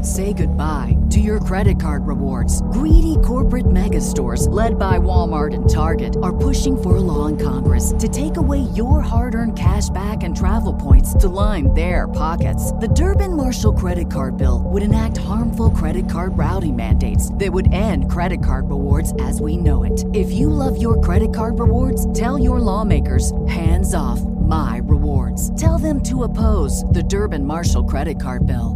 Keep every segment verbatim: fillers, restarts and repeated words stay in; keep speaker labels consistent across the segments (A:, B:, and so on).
A: Say goodbye to your credit card rewards. Greedy corporate mega stores, led by Walmart and Target, are pushing for a law in Congress to take away your hard-earned cash back and travel points to line their pockets. The Durbin-Marshall credit card bill would enact harmful credit card routing mandates that would end credit card rewards as we know it. If you love your credit card rewards, tell your lawmakers, hands off my rewards. Tell them to oppose the Durbin-Marshall credit card bill.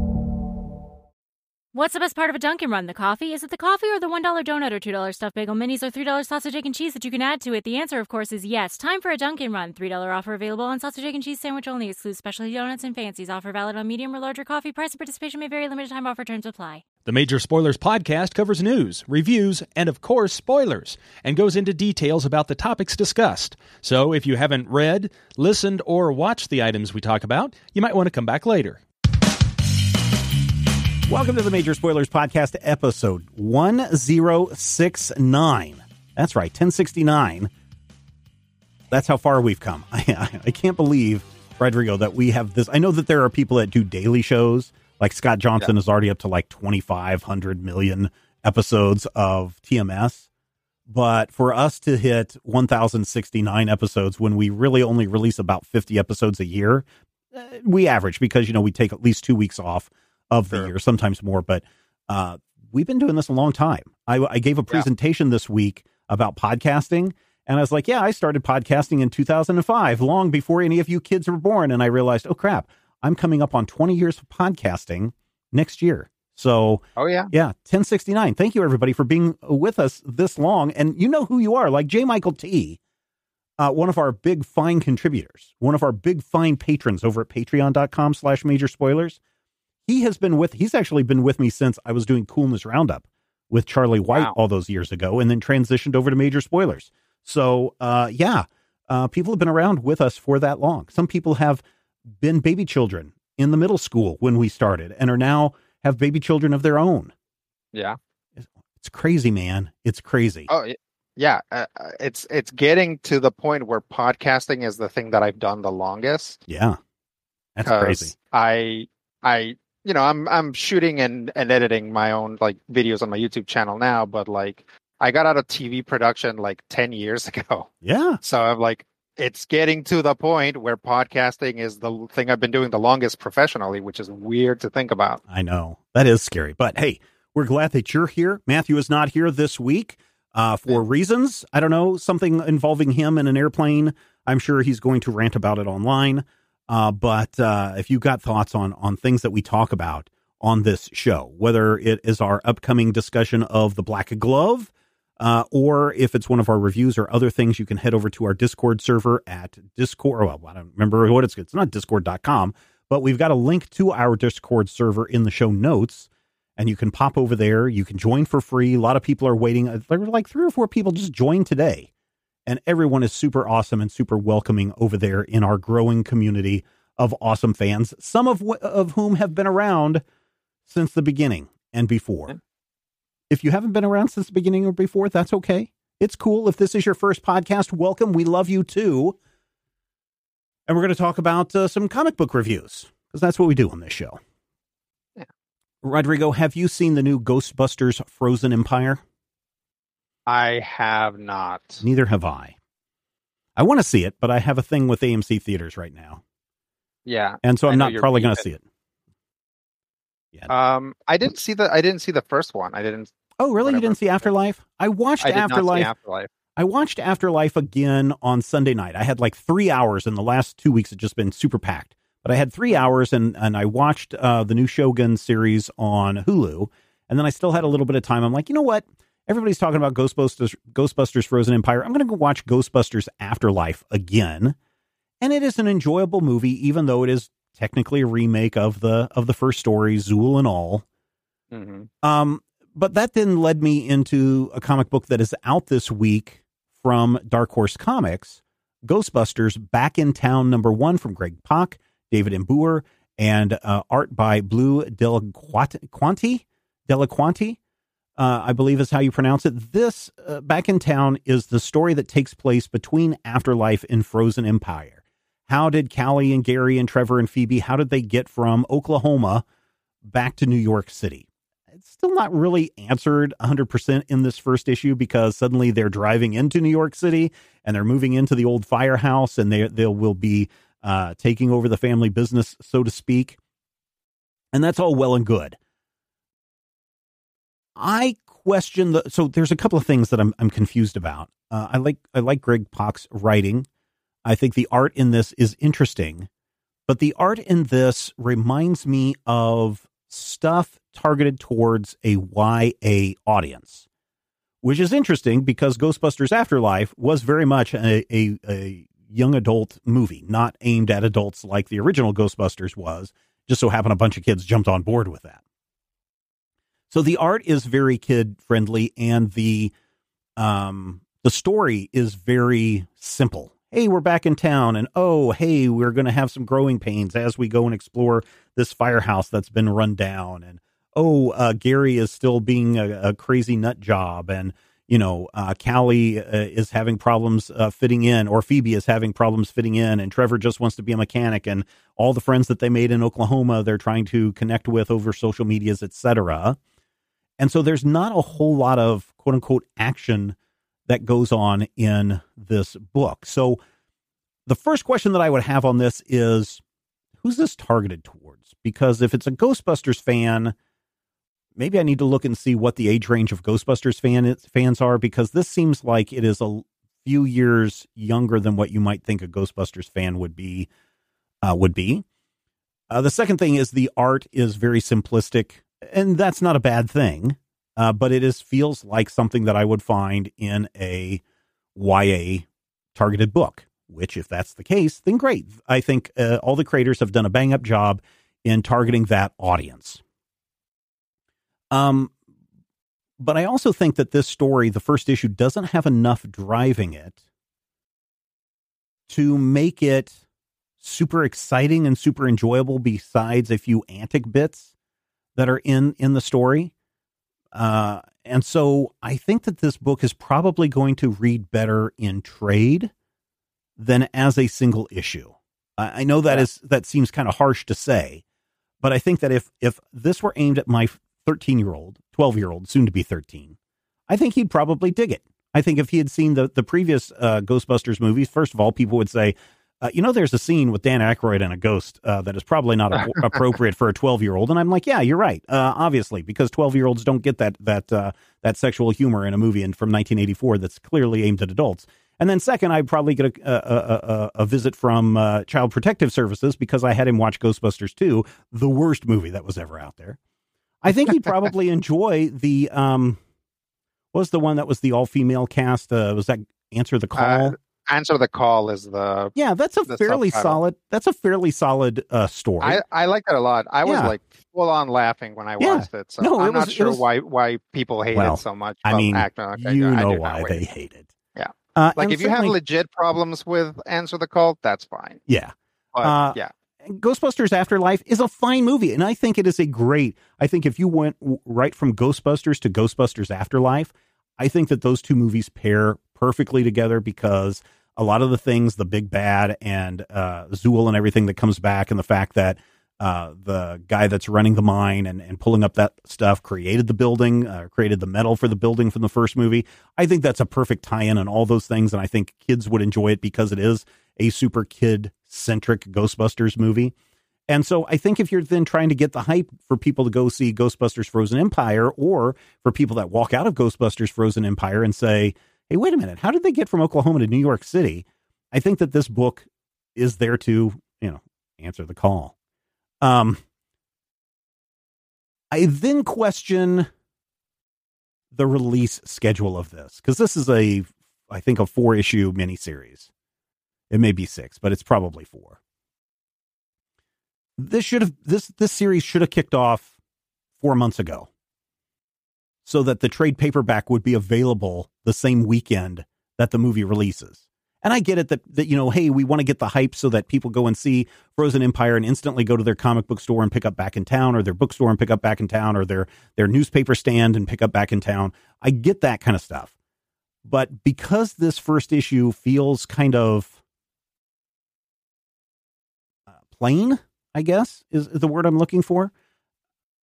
B: What's the best part of a Dunkin' Run? The coffee? Is it the coffee or the one dollar donut or two dollar stuffed bagel minis or three dollar sausage, egg, and cheese that you can add to it? The answer, of course, is yes. Time for a Dunkin' Run. three dollar offer available on sausage, egg, and cheese sandwich only. Excludes specialty donuts and fancies. Offer valid on medium or larger coffee. Price and participation may vary. Limited time offer. Terms apply.
C: The Major Spoilers podcast covers news, reviews, and of course, spoilers, and goes into details about the topics discussed. So if you haven't read, listened, or watched the items we talk about, you might want to come back later.
D: Welcome to the Major Spoilers Podcast, episode one oh six nine. That's right, ten sixty-nine. That's how far we've come. I, I, I can't believe, Rodrigo, that we have this. I know that there are people that do daily shows, like Scott Johnson yeah. is already up to like twenty-five hundred million episodes of T M S. But for us to hit one thousand sixty-nine episodes when we really only release about fifty episodes a year, uh, we average because, you know, we take at least two weeks off of the sure. year, sometimes more, but uh, we've been doing this a long time. I, I gave a presentation yeah. this week about podcasting, and I was like, yeah, I started podcasting in two thousand five, long before any of you kids were born, and I realized, oh, crap, I'm coming up on twenty years of podcasting next year. So,
E: oh, yeah.
D: Yeah, ten sixty-nine. Thank you, everybody, for being with us this long, and you know who you are, like J. Michael T., uh, one of our big, fine contributors, one of our big, fine patrons over at patreon.com slash major spoilers. He has been with, he's actually been with me since I was doing Coolness Roundup with Charlie White wow. all those years ago, and then transitioned over to Major Spoilers. So, uh, yeah, uh, people have been around with us for that long. Some people have been baby children in the middle school when we started and are now have baby children of their own.
E: Yeah.
D: It's, it's crazy, man. It's crazy.
E: Oh, yeah. Uh, it's, it's getting to the point where podcasting is the thing that I've done the longest.
D: Yeah. That's crazy.
E: I, I, You know, I'm I'm shooting and, and editing my own like videos on my YouTube channel now, but like I got out of T V production like ten years ago.
D: Yeah.
E: So I'm like, it's getting to the point where podcasting is the thing I've been doing the longest professionally, which is weird to think about.
D: I know. That is scary. But hey, we're glad that you're here. Matthew is not here this week uh, for yeah. reasons. I don't know, something involving him in an airplane. I'm sure he's going to rant about it online. Uh, but uh, if you've got thoughts on on things that we talk about on this show, whether it is our upcoming discussion of the Black Glove, uh, or if it's one of our reviews or other things, you can head over to our Discord server at Discord. Well, I don't remember what it's. It's not discord dot com, but we've got a link to our Discord server in the show notes, and you can pop over there. You can join for free. A lot of people are waiting. There were like three or four people just joined today. And everyone is super awesome and super welcoming over there in our growing community of awesome fans, some of w- of whom have been around since the beginning and before. Yeah. If you haven't been around since the beginning or before, that's okay. It's cool. If this is your first podcast, welcome. We love you too. And we're going to talk about uh, some comic book reviews, because that's what we do on this show.
E: Yeah.
D: Rodrigo, have you seen the new Ghostbusters Frozen Empire?
E: I have not.
D: Neither have I. I want to see it, but I have a thing with A M C theaters right now.
E: Yeah.
D: And so I'm not probably going to see it.
E: Yeah. Um, I didn't see the I didn't see the first one. I didn't.
D: Oh, really? You didn't see Afterlife? I watched
E: I did
D: Afterlife.
E: Not see Afterlife.
D: I watched Afterlife again on Sunday night. I had like three hours in the last two weeks. It's just been super packed. But I had three hours and, and I watched uh, the new Shogun series on Hulu. And then I still had a little bit of time. I'm like, you know what? Everybody's talking about Ghostbusters, Ghostbusters Frozen Empire. I'm going to go watch Ghostbusters Afterlife again. And it is an enjoyable movie, even though it is technically a remake of the of the first story, Zool and all. Mm-hmm. Um, but that then led me into a comic book that is out this week from Dark Horse Comics, Ghostbusters Back in Town number one from Greg Pak, David Embouer, and uh, art by Blue Delaquanti. Delaquanti. Uh, I believe is how you pronounce it. This, uh, Back in Town, is the story that takes place between Afterlife and Frozen Empire. How did Callie and Gary and Trevor and Phoebe, how did they get from Oklahoma back to New York City. It's still not really answered one hundred percent in this first issue, because suddenly they're driving into New York City and they're moving into the old firehouse, and they, they will be uh, taking over the family business, so to speak. And that's all well and good. I question the, so there's a couple of things that I'm, I'm confused about. Uh, I like, I like Greg Pak's writing. I think the art in this is interesting, but the art in this reminds me of stuff targeted towards a Y A audience, which is interesting because Ghostbusters Afterlife was very much a, a, a young adult movie, not aimed at adults like the original Ghostbusters was. Just so happened a bunch of kids jumped on board with that. So the art is very kid friendly, and the um, the story is very simple. Hey, we're back in town, and oh, hey, we're going to have some growing pains as we go and explore this firehouse that's been run down. And oh, uh, Gary is still being a, a crazy nut job, and you know, uh, Callie uh, is having problems uh, fitting in, or Phoebe is having problems fitting in, and Trevor just wants to be a mechanic, and all the friends that they made in Oklahoma, they're trying to connect with over social medias, et cetera. And so there's not a whole lot of quote unquote action that goes on in this book. So the first question that I would have on this is, who's this targeted towards? Because if it's a Ghostbusters fan, maybe I need to look and see what the age range of Ghostbusters fan fans are, because this seems like it is a few years younger than what you might think a Ghostbusters fan would be. Uh, would be. Uh, the second thing is the art is very simplistic, and that's not a bad thing, uh, but it is feels like something that I would find in a Y A targeted book, which if that's the case, then great. I think uh, all the creators have done a bang up job in targeting that audience. Um, but I also think that this story, the first issue, doesn't have enough driving it to make it super exciting and super enjoyable, besides a few antic bits that are in, in the story. Uh, and so I think that this book is probably going to read better in trade than as a single issue. I, I know that yeah. is, that seems kind of harsh to say, but I think that if, if this were aimed at my thirteen year old, twelve year old, soon to be thirteen, I think he'd probably dig it. I think if he had seen the, the previous uh, Ghostbusters movies, first of all, people would say, uh, you know, there's a scene with Dan Aykroyd and a ghost uh, that is probably not a- appropriate for a twelve year old. And I'm like, yeah, you're right. Uh, obviously, because twelve year olds don't get that, that, uh, that sexual humor in a movie in, from nineteen eighty-four that's clearly aimed at adults. And then second, I'd probably get a, a, a, a visit from uh, Child Protective Services, because I had him watch Ghostbusters two, the worst movie that was ever out there. I think he'd probably enjoy the, um, what was the one that was the all-female cast? Uh, was that Answer the Call?
E: Uh, Answer the Call is the...
D: Yeah, that's a fairly subtitle. solid, that's a fairly solid uh, story.
E: I, I like that a lot. I was
D: yeah.
E: like full on laughing when I
D: yeah.
E: watched it. So
D: no,
E: I'm
D: it was,
E: not sure
D: was,
E: why, why people hate
D: well,
E: it so much.
D: I mean,
E: okay,
D: you
E: I
D: know
E: do
D: why they hate it.
E: Yeah.
D: Uh,
E: like if you have legit problems with Answer the Call, that's fine.
D: Yeah.
E: But,
D: uh,
E: yeah.
D: Ghostbusters Afterlife is a fine movie, and I think it is a great, I think if you went right from Ghostbusters to Ghostbusters Afterlife, I think that those two movies pair perfectly together, because a lot of the things, the big bad and uh, Zool and everything that comes back, and the fact that uh, the guy that's running the mine and, and pulling up that stuff created the building, uh, created the metal for the building from the first movie. I think that's a perfect tie-in on all those things, and I think kids would enjoy it because it is a super kid-centric Ghostbusters movie. And so I think if you're then trying to get the hype for people to go see Ghostbusters Frozen Empire, or for people that walk out of Ghostbusters Frozen Empire and say, hey, wait a minute, how did they get from Oklahoma to New York City? I think that this book is there to, you know, answer the call. Um, I then question the release schedule of this, because this is a, I think, a four issue miniseries. It may be six, but it's probably four. This should have, this, this series should have kicked off four months ago, so that the trade paperback would be available the same weekend that the movie releases. And I get it that, that, you know, hey, we want to get the hype so that people go and see Frozen Empire and instantly go to their comic book store and pick up Back in Town, or their bookstore and pick up Back in Town, or their, their newspaper stand and pick up Back in Town. I get that kind of stuff. But because this first issue feels kind of uh, plain, I guess, is the word I'm looking for.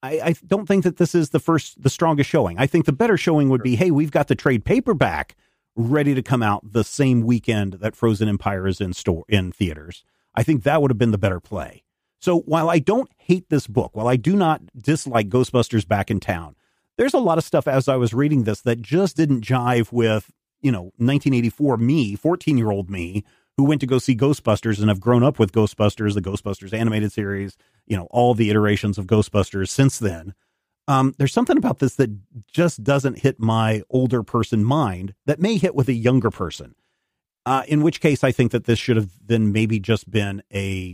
D: I, I don't think that this is the first, the strongest showing. I think the better showing would be, hey, we've got the trade paperback ready to come out the same weekend that Frozen Empire is in store in theaters. I think that would have been the better play. So while I don't hate this book, while I do not dislike Ghostbusters Back in Town, there's a lot of stuff as I was reading this that just didn't jive with, you know, nineteen eighty-four me, fourteen-year-old me, who went to go see Ghostbusters and have grown up with Ghostbusters, the Ghostbusters animated series, you know, all the iterations of Ghostbusters since then. Um, there's something about this that just doesn't hit my older person mind that may hit with a younger person. Uh, in which case, I think that this should have then maybe just been a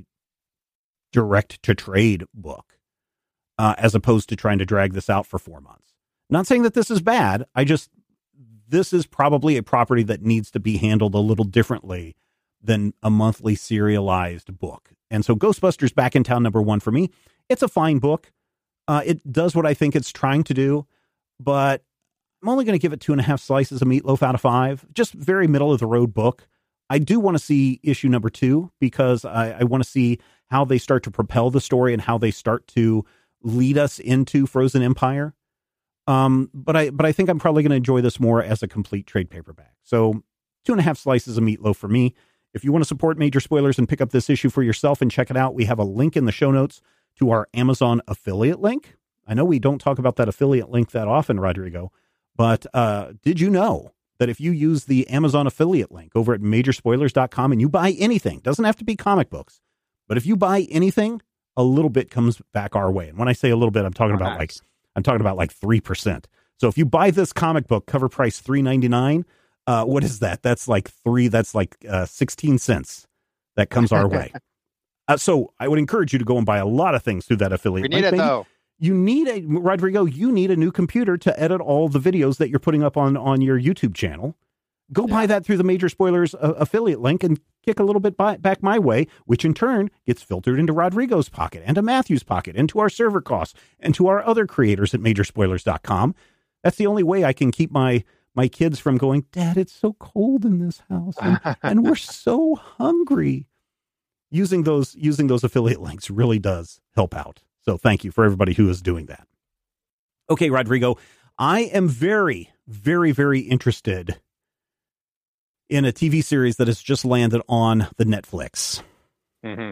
D: direct to trade book, uh, as opposed to trying to drag this out for four months. Not saying that this is bad. I just, this is probably a property that needs to be handled a little differently than a monthly serialized book. And so Ghostbusters Back in Town, number one for me, it's a fine book. Uh, it does what I think it's trying to do, but I'm only going to give it two and a half slices of meatloaf out of five. Just very middle of the road book. I do want to see issue number two because I, I want to see how they start to propel the story and how they start to lead us into Frozen Empire. Um, but I, but I think I'm probably going to enjoy this more as a complete trade paperback. So two and a half slices of meatloaf for me. If you want to support Major Spoilers and pick up this issue for yourself and check it out, we have a link in the show notes to our Amazon affiliate link. I know we don't talk about that affiliate link that often, Rodrigo, but uh, did you know that if you use the Amazon affiliate link over at major spoilers dot com and you buy anything, doesn't have to be comic books, but if you buy anything, a little bit comes back our way. And when I say a little bit, I'm talking oh, about nice. like I'm talking about like three percent. So if you buy this comic book, cover price three ninety-nine, uh, what is that? That's like three. That's like uh, sixteen cents that comes our way. Uh, so I would encourage you to go and buy a lot of things through that affiliate.
E: We need
D: link,
E: it
D: baby.
E: though.
D: You need a Rodrigo. You need a new computer to edit all the videos that you're putting up on on your YouTube channel. Go yeah. buy that through the Major Spoilers uh, affiliate link and kick a little bit by, back my way, which in turn gets filtered into Rodrigo's pocket and to Matthew's pocket and to our server costs and to our other creators at major spoilers dot com. That's the only way I can keep my my kids from going, Dad, it's so cold in this house and, and we're so hungry. Using those using those affiliate links really does help out. So thank you for everybody who is doing that. Okay, Rodrigo, I am very, very, very interested in a T V series that has just landed on the Netflix.
E: Mm-hmm.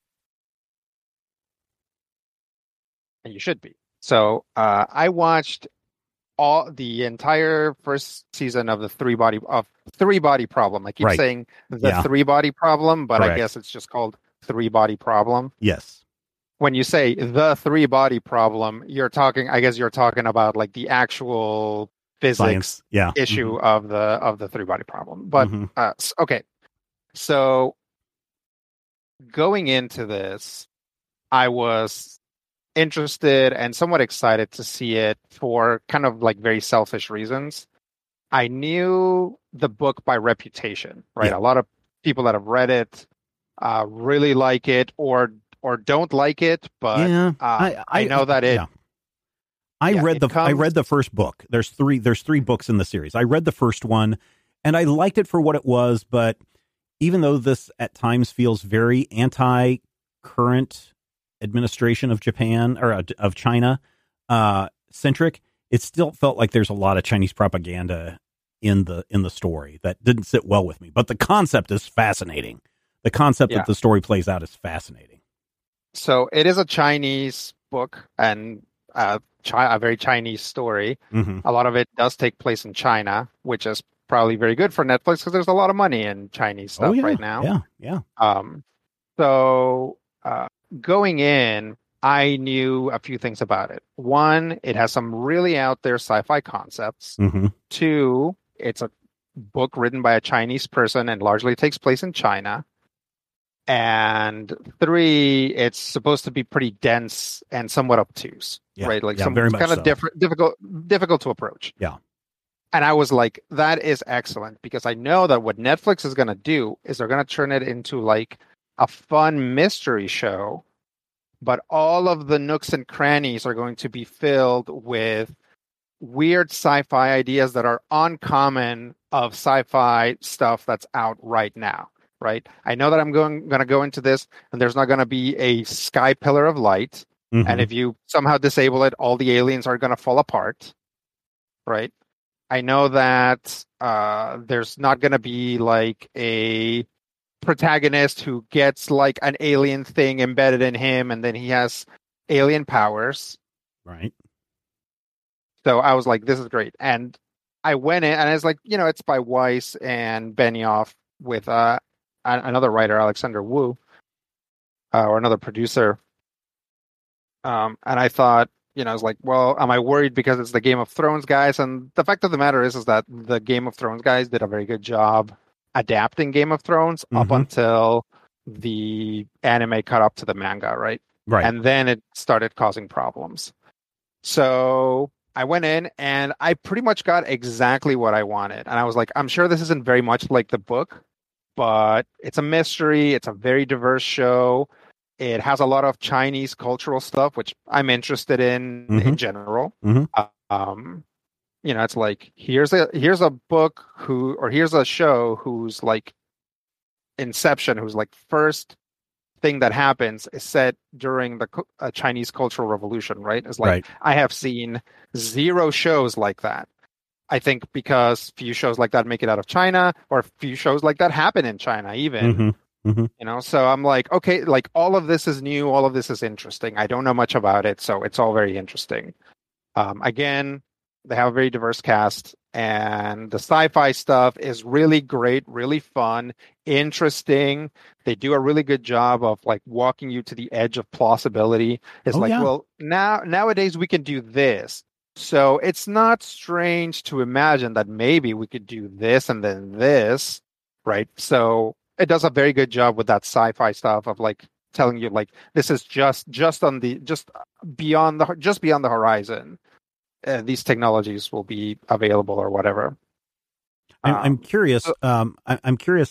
E: And you should be. So uh, I watched all the entire first season of the three body of three body problem. I keep
D: right.
E: saying the
D: yeah.
E: three body problem, but
D: Correct.
E: I guess it's just called three body problem.
D: Yes.
E: When you say the three body problem, you're talking, I guess you're talking about like the actual physics
D: yeah.
E: issue
D: mm-hmm.
E: of the of the three body problem. But
D: mm-hmm.
E: uh, okay. So going into this, I was interested and somewhat excited to see it for kind of like very selfish reasons. I knew the book by reputation, right?
D: Yeah.
E: A lot of people that have read it uh, really like it or or don't like it, but
D: yeah,
E: uh, I, I know that it.
D: Yeah. I
E: yeah,
D: read the
E: comes...
D: I read the first book. There's three there's three books in the series. I read the first one and I liked it for what it was, but even though this at times feels very anti-current administration of Japan or of China uh, centric, it still felt like there's a lot of Chinese propaganda in the in the story that didn't sit well with me. But the concept is fascinating. The concept
E: yeah.
D: that the story plays out is fascinating.
E: So it is a Chinese book and uh, chi- a very Chinese story.
D: Mm-hmm.
E: A lot of it does take place in China, which is probably very good for Netflix because there's a lot of money in Chinese stuff
D: oh, yeah.
E: right now.
D: Yeah, yeah.
E: Um, so uh, going in, I knew a few things about it. One, it has some really out there sci-fi concepts.
D: Mm-hmm.
E: Two, it's a book written by a Chinese person and largely takes place in China. And three, it's supposed to be pretty dense and somewhat obtuse,
D: yeah,
E: right? Like
D: yeah,
E: some
D: very
E: kind
D: much
E: of
D: so.
E: different, difficult, difficult to approach.
D: Yeah.
E: And I was like, that is excellent because I know that what Netflix is going to do is they're going to turn it into like a fun mystery show, but all of the nooks and crannies are going to be filled with weird sci-fi ideas that are uncommon of sci-fi stuff that's out right now. Right. I know that I'm going going to go into this and there's not going to be a sky pillar of light.
D: Mhm.
E: And if you somehow disable it, all the aliens are going to fall apart, right? I know that uh, there's not going to be like a protagonist who gets like an alien thing embedded in him and then he has alien powers.
D: Right.
E: So I was like, this is great. And I went in and I was like, you know, it's by Weiss and Benioff with uh, another writer, Alexander Wu, uh, or another producer. Um, and I thought, you know, I was like, well, am I worried because it's the Game of Thrones guys? And the fact of the matter is, is that the Game of Thrones guys did a very good job adapting Game of Thrones mm-hmm. up until the anime caught up to the manga, right?
D: Right.
E: And then it started causing problems. So I went in and I pretty much got exactly what I wanted. And I was like, I'm sure this isn't very much like the book, but it's a mystery. It's a very diverse show. It has a lot of Chinese cultural stuff, which I'm interested in mm-hmm. in general.
D: Mm-hmm.
E: Um, you know, it's like here's a here's a book who or here's a show whose like inception, whose like first thing that happens is set during the uh, Chinese Cultural Revolution, right? It's like
D: right.
E: I have seen zero shows like that. I think because few shows like that make it out of China, or few shows like that happen in China, even.
D: Mm-hmm. Mm-hmm.
E: You know, so I'm like, okay, like all of this is new, all of this is interesting. I don't know much about it, so it's all very interesting. Um, again, they have a very diverse cast, and the sci-fi stuff is really great, really fun, interesting. They do a really good job of like walking you to the edge of plausibility. It's
D: oh,
E: like,
D: yeah.
E: well, now nowadays we can do this. So it's not strange to imagine that maybe we could do this and then this, right? So it does a very good job with that sci-fi stuff of like telling you like this is just just on the just beyond the just beyond the horizon. Uh, these technologies will be available or whatever.
D: I'm,
E: um,
D: I'm curious.
E: so,
D: um, I, I'm curious.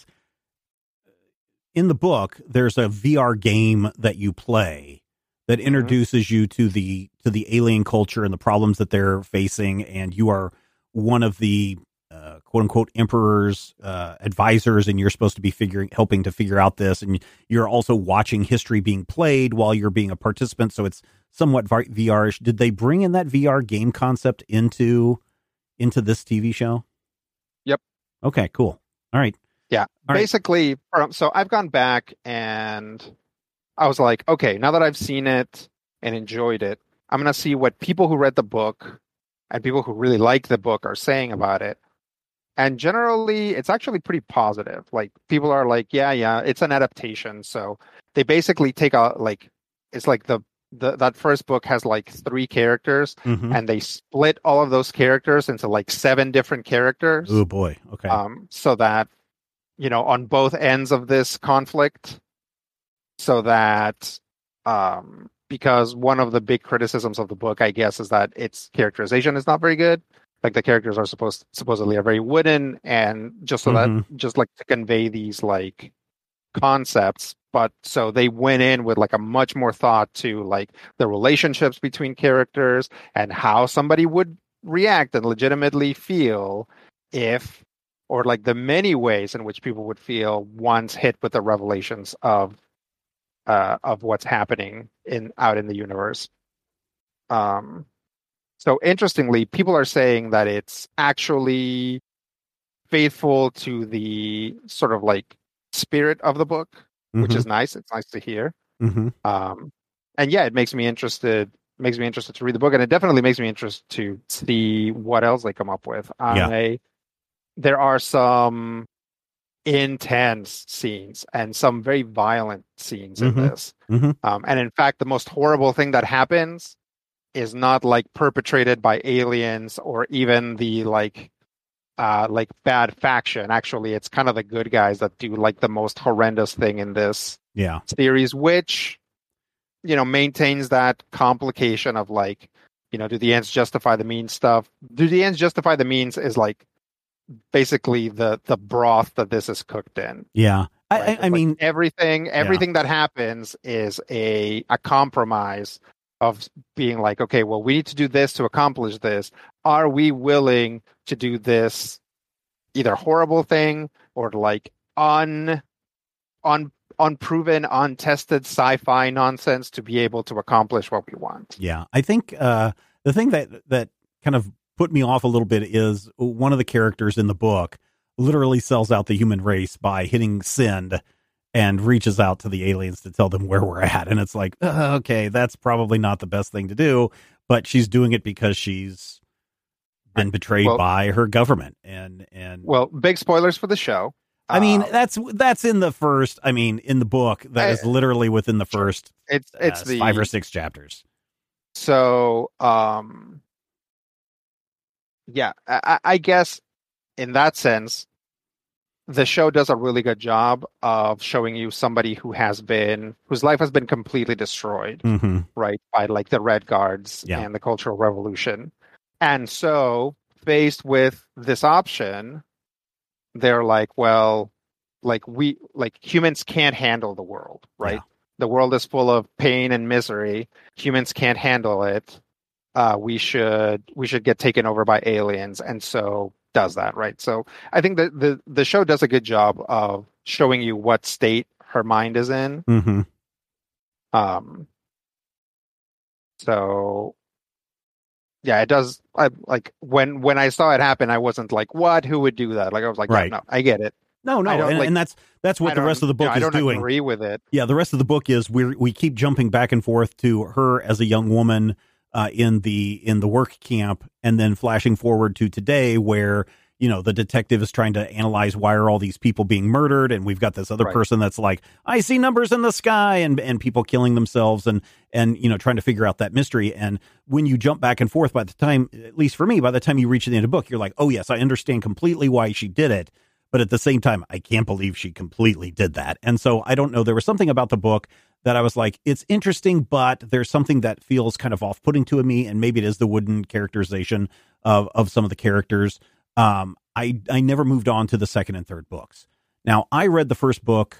D: In the book, there's a V R game that you play that introduces mm-hmm. you to the to the alien culture and the problems that they're facing, and you are one of the uh, quote unquote emperor's uh, advisors, and you're supposed to be figuring helping to figure out this, and you're also watching history being played while you're being a participant. So it's somewhat V R-ish. Did they bring in that V R game concept into into this T V show?
E: Yep.
D: Okay, cool. All right.
E: Yeah.
D: All
E: Basically, right. So I've gone back and I was like, okay, now that I've seen it and enjoyed it, I'm going to see what people who read the book and people who really like the book are saying about it. And generally, it's actually pretty positive. Like, people are like, yeah, yeah, it's an adaptation. So they basically take out, like, it's like the, the that first book has like three characters,
D: mm-hmm.
E: and they split all of those characters into like seven different characters.
D: Oh, boy. Okay.
E: Um, so that, you know, on both ends of this conflict, so that, um, because one of the big criticisms of the book, I guess, is that its characterization is not very good. Like, the characters are supposed supposedly are very wooden, and just so
D: mm-hmm.
E: that just like to convey these like concepts. But so they went in with like a much more thought to like the relationships between characters and how somebody would react and legitimately feel if, or like the many ways in which people would feel once hit with the revelations of uh, of what's happening in out in the universe. Um. So interestingly, people are saying that it's actually faithful to the sort of like spirit of the book, mm-hmm. which is nice. It's nice to hear.
D: Mm-hmm.
E: Um, and yeah, it makes me interested. Makes me interested to read the book, and it definitely makes me interested to see what else they come up with.
D: Yeah.
E: I, there are some intense scenes and some very violent scenes
D: mm-hmm.
E: in this.
D: Mm-hmm.
E: Um, and in fact, the most horrible thing that happens is not like perpetrated by aliens or even the like uh like bad faction. Actually, it's kind of the good guys that do like the most horrendous thing in this
D: yeah
E: series, which, you know, maintains that complication of like, you know, do the ends justify the means stuff. Do the ends justify the means is like basically the the broth that this is cooked in.
D: Yeah. I,
E: right?
D: I, I mean,
E: like everything everything yeah. that happens is a a compromise of being like, okay, well, we need to do this to accomplish this. Are we willing to do this either horrible thing or like un, un unproven, untested sci-fi nonsense to be able to accomplish what we want.
D: Yeah, I think uh, the thing that that kind of put me off a little bit is one of the characters in the book literally sells out the human race by hitting send and reaches out to the aliens to tell them where we're at. And it's like, uh, okay, that's probably not the best thing to do, but she's doing it because she's been betrayed well, by her government. And, and
E: well, big spoilers for the show.
D: I mean,
E: um,
D: that's, that's in the first, I mean, in the book, that I, is literally within the first
E: it's, it's
D: uh,
E: the,
D: five or six chapters.
E: So, um, yeah, I, I guess in that sense, the show does a really good job of showing you somebody who has been, whose life has been completely destroyed,
D: mm-hmm.
E: right, by like the Red Guards
D: yeah.
E: and the Cultural Revolution. And so, faced with this option, they're like, well, like we, like humans can't handle the world, right? Yeah. The world is full of pain and misery. Humans can't handle it. Uh, we should, we should get taken over by aliens. And so, does that, right? So I think that the the show does a good job of showing you what state her mind is in.
D: Mm-hmm.
E: Um. So, yeah, it does. I like when when I saw it happen, I wasn't like, "What? Who would do that?" Like I was like,
D: right.
E: "No, no, I get it."
D: No, no, and,
E: like,
D: and that's that's what the rest of the book
E: you know,
D: is
E: I don't
D: doing.
E: Agree with it.
D: Yeah, the rest of the book is we we keep jumping back and forth to her as a young woman uh, in the in the work camp, and then flashing forward to today, where you know the detective is trying to analyze why are all these people being murdered, and we've got this other right. person that's like, I see numbers in the sky, and and people killing themselves, and and you know trying to figure out that mystery. And when you jump back and forth, by the time, at least for me, by the time you reach the end of the book, you're like, oh yes, I understand completely why she did it. But at the same time, I can't believe she completely did that. And so I don't know. There was something about the book that I was like, it's interesting, but there's something that feels kind of off-putting to me. And maybe it is the wooden characterization of, of some of the characters. Um, I, I never moved on to the second and third books. Now, I read the first book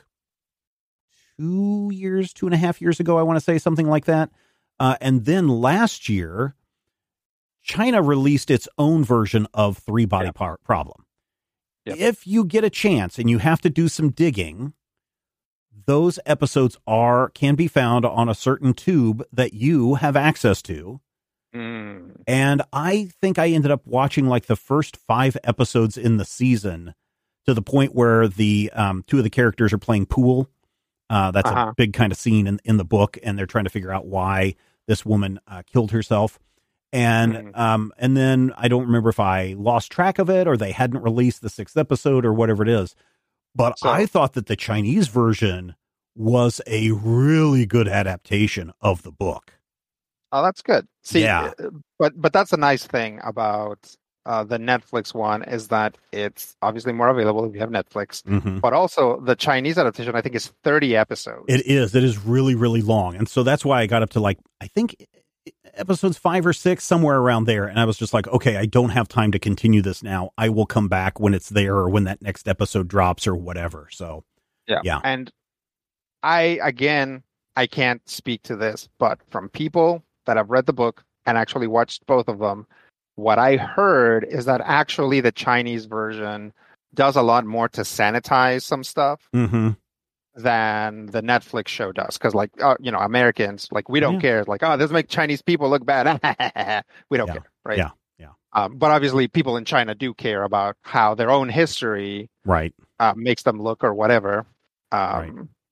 D: two years, two and a half years ago, I want to say, something like that. Uh, and then last year, China released its own version of Three Body yeah. Part Problem. Yep. If you get a chance and you have to do some digging, those episodes are can be found on a certain tube that you have access to.
E: Mm.
D: And I think I ended up watching like the first five episodes in the season to the point where the um, two of the characters are playing pool. Uh, that's uh-huh. a big kind of scene in, in the book, and they're trying to figure out why this woman uh, killed herself. And mm. um, and then I don't remember if I lost track of it or they hadn't released the sixth episode or whatever it is. But so, I thought that the Chinese version was a really good adaptation of the book.
E: Oh, that's good. See,
D: yeah.
E: but but that's a nice thing about uh, the Netflix one is that it's obviously more available if you have Netflix.
D: Mm-hmm.
E: But also the Chinese adaptation, I think, is thirty episodes.
D: It is. It is really, really long. And so that's why I got up to like, I think episodes five or six, somewhere around there. And I was just like, okay, I don't have time to continue this now. I will come back when it's there or when that next episode drops or whatever. So,
E: yeah.
D: yeah.
E: And I, again, I can't speak to this, but from people that have read the book and actually watched both of them, what I heard is that actually the Chinese version does a lot more to sanitize some stuff.
D: Mm-hmm.
E: than the Netflix show does. Because, like, uh, you know, Americans, like, we don't yeah. care. Like, oh, this makes Chinese people look bad. We don't
D: yeah.
E: care, right?
D: Yeah, yeah.
E: Um, but obviously, people in China do care about how their own history
D: right
E: uh, makes them look or whatever. Um,
D: right.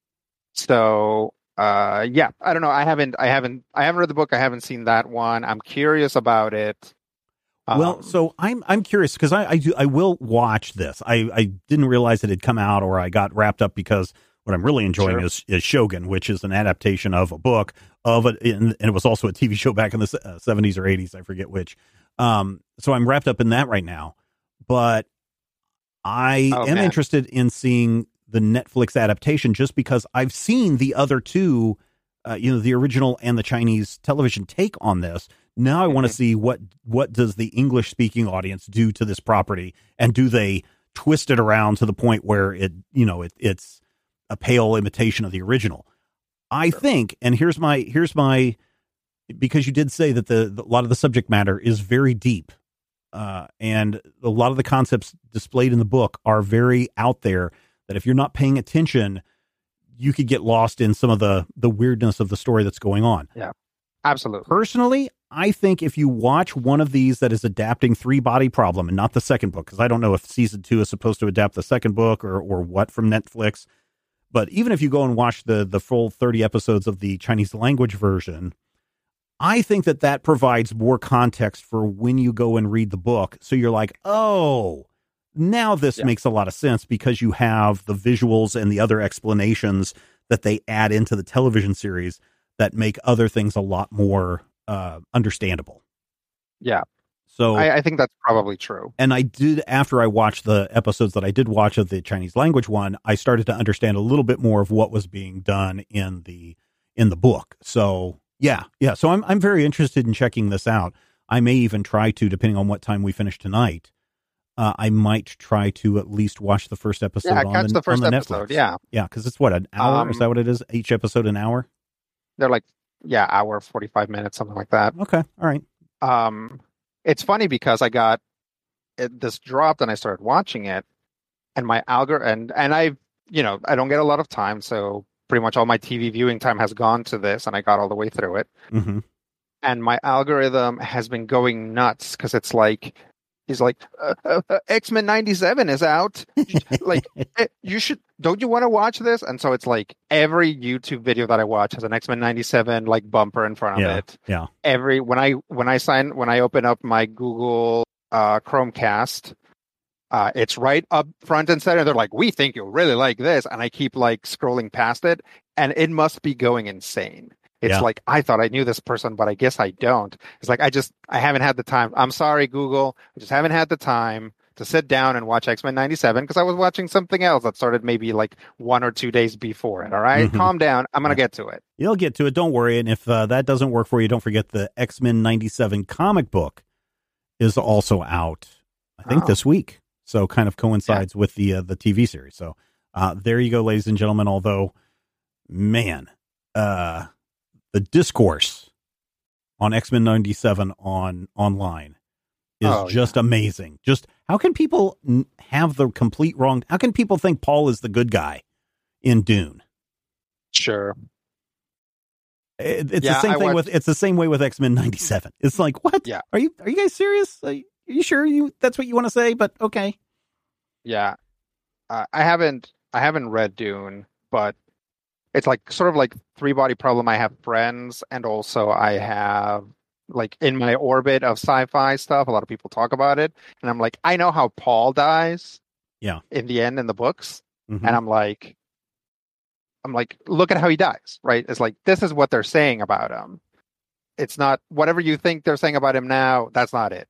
E: So, uh, yeah, I don't know. I haven't, I haven't, I haven't read the book. I haven't seen that one. I'm curious about it. Um,
D: well, so I'm I'm curious because I I, do, I will watch this. I, I didn't realize it had come out, or I got wrapped up because what I'm really enjoying sure. is, is Shogun, which is an adaptation of a book of it, and it was also a T V show back in the uh, seventies or eighties, I forget which. Um, so I'm wrapped up in that right now, but I
E: oh,
D: am
E: man.
D: interested in seeing the Netflix adaptation just because I've seen the other two, uh, you know, the original and the Chinese television take on this. Now I want to see what what does the English speaking audience do to this property, and do they twist it around to the point where it, you know, it, it's a pale imitation of the original. I sure. think, and here's my here's my because you did say that the, the a lot of the subject matter is very deep, uh, and a lot of the concepts displayed in the book are very out there. That if you're not paying attention, you could get lost in some of the the weirdness of the story that's going on.
E: Yeah, absolutely.
D: Personally, I think if you watch one of these that is adapting Three Body Problem and not the second book, because I don't know if season two is supposed to adapt the second book or or what from Netflix, but even if you go and watch the the full thirty episodes of the Chinese language version, I think that that provides more context for when you go and read the book. So you're like, oh, now this yeah. makes a lot of sense because you have the visuals and the other explanations that they add into the television series that make other things a lot more uh, understandable.
E: Yeah.
D: So
E: I, I think that's probably true.
D: And I did, after I watched the episodes that I did watch of the Chinese language one, I started to understand a little bit more of what was being done in the, in the book. So yeah, yeah. So I'm, I'm very interested in checking this out. I may even try to, depending on what time we finish tonight, uh, I might try to at least watch the first episode
E: yeah,
D: on,
E: catch
D: the,
E: the first
D: on the
E: episode.
D: Netflix.
E: Yeah.
D: Yeah. Cause it's what, an hour?
E: Um,
D: Is that what it is? Each episode an hour?
E: They're like, yeah, hour, forty-five minutes, something like that.
D: Okay. All right.
E: Um, it's funny because I got it, this dropped and I started watching it, and my algor and and I, you know, I don't get a lot of time, so pretty much all my T V viewing time has gone to this, and I got all the way through it.
D: Mm-hmm.
E: And my algorithm has been going nuts because it's like, he's like, uh, uh, uh, X-Men ninety-seven is out. Like, eh, you should, don't you want to watch this? And so it's like every YouTube video that I watch has an X-Men ninety-seven like bumper in front of
D: yeah,
E: it.
D: Yeah.
E: Every when I when I sign when I open up my Google uh, Chromecast, uh, it's right up front and center. They're like, we think you'll really like this, and I keep like scrolling past it, and it must be going insane. It's
D: yeah.
E: like, I thought I knew this person, but I guess I don't. It's like, I just, I haven't had the time. I'm sorry, Google. I just haven't had the time to sit down and watch X-Men ninety-seven because I was watching something else that started maybe like one or two days before it. All right, mm-hmm. Calm down. I'm going to yeah. get to it.
D: You'll get to it. Don't worry. And if uh, that doesn't work for you, don't forget the X-Men ninety-seven comic book is also out, I think, oh. this week. So kind of coincides yeah. with the uh, the T V series. So uh, there you go, ladies and gentlemen. Although, man, uh, the discourse on X-Men ninety-seven on online is oh, just yeah. amazing. Just how can people n- have the complete wrong? How can people think Paul is the good guy in Dune?
E: Sure.
D: It, it's
E: yeah,
D: the same
E: I
D: thing
E: watched...
D: with it's the same way with X-Men ninety-seven. It's like, what?
E: Yeah.
D: Are you are you guys serious? Are you, are you sure you that's what you want to say? But okay.
E: Yeah. Uh, I haven't I haven't read Dune, but it's like sort of like Three Body Problem. I have friends, and also I have like in my orbit of sci-fi stuff, a lot of people talk about it, and I'm like, I know how Paul dies.
D: Yeah.
E: In the end, in the books,
D: mm-hmm.
E: and I'm like, I'm like, look at how he dies, right? It's like this is what they're saying about him. It's not whatever you think they're saying about him now. That's not it.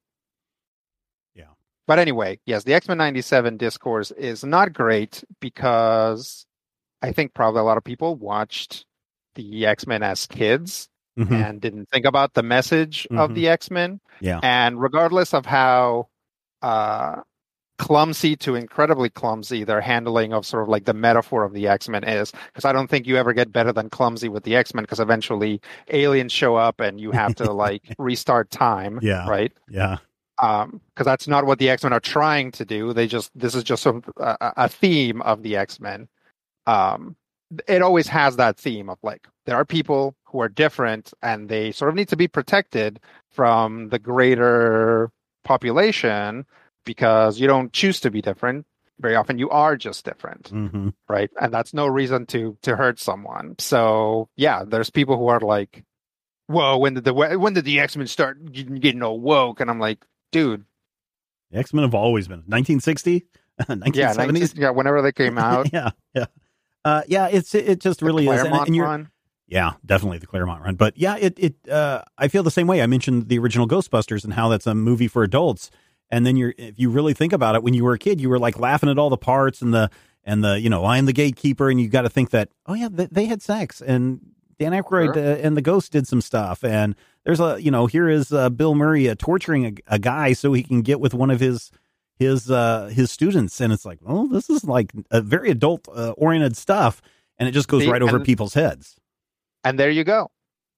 D: Yeah.
E: But anyway, yes, the X-Men ninety-seven discourse is not great because I think probably a lot of people watched the X-Men as kids mm-hmm. and didn't think about the message mm-hmm. of the X-Men.
D: Yeah.
E: And regardless of how uh, clumsy to incredibly clumsy their handling of sort of like the metaphor of the X-Men is, because I don't think you ever get better than clumsy with the X-Men, because eventually aliens show up and you have to like restart time.
D: Yeah.
E: Right.
D: Yeah.
E: Um, because that's not what the X-Men are trying to do. They just, this is just some, uh, a theme of the X-Men. Um, it always has that theme of like, there are people who are different and they sort of need to be protected from the greater population because you don't choose to be different. Very often you are just different.
D: Mm-hmm.
E: Right. And that's no reason to, to hurt someone. So yeah, there's people who are like, whoa, when did the, when did the X-Men start getting all woke? And I'm like, dude,
D: the X-Men have always been nineteen sixty, nineteen seventies.
E: Yeah, yeah, whenever they came out.
D: yeah, yeah, uh, yeah. It's it just
E: the
D: really
E: Claremont
D: is. And, and
E: run.
D: Yeah, definitely the Claremont run. But yeah, it it. Uh, I feel the same way. I mentioned the original Ghostbusters and how that's a movie for adults. And then you're, if you really think about it, when you were a kid, you were like laughing at all the parts and the and the you know, I am the gatekeeper, and you got to think that, oh yeah, they, they had sex, and Dan Aykroyd sure. uh, and the Ghost did some stuff, and there's a, you know, here is uh, Bill Murray uh, torturing a, a guy so he can get with one of his his uh, his students, and it's like, well, this is like a very adult uh, oriented stuff, and it just goes
E: See,
D: right over
E: and,
D: people's heads.
E: And there you go.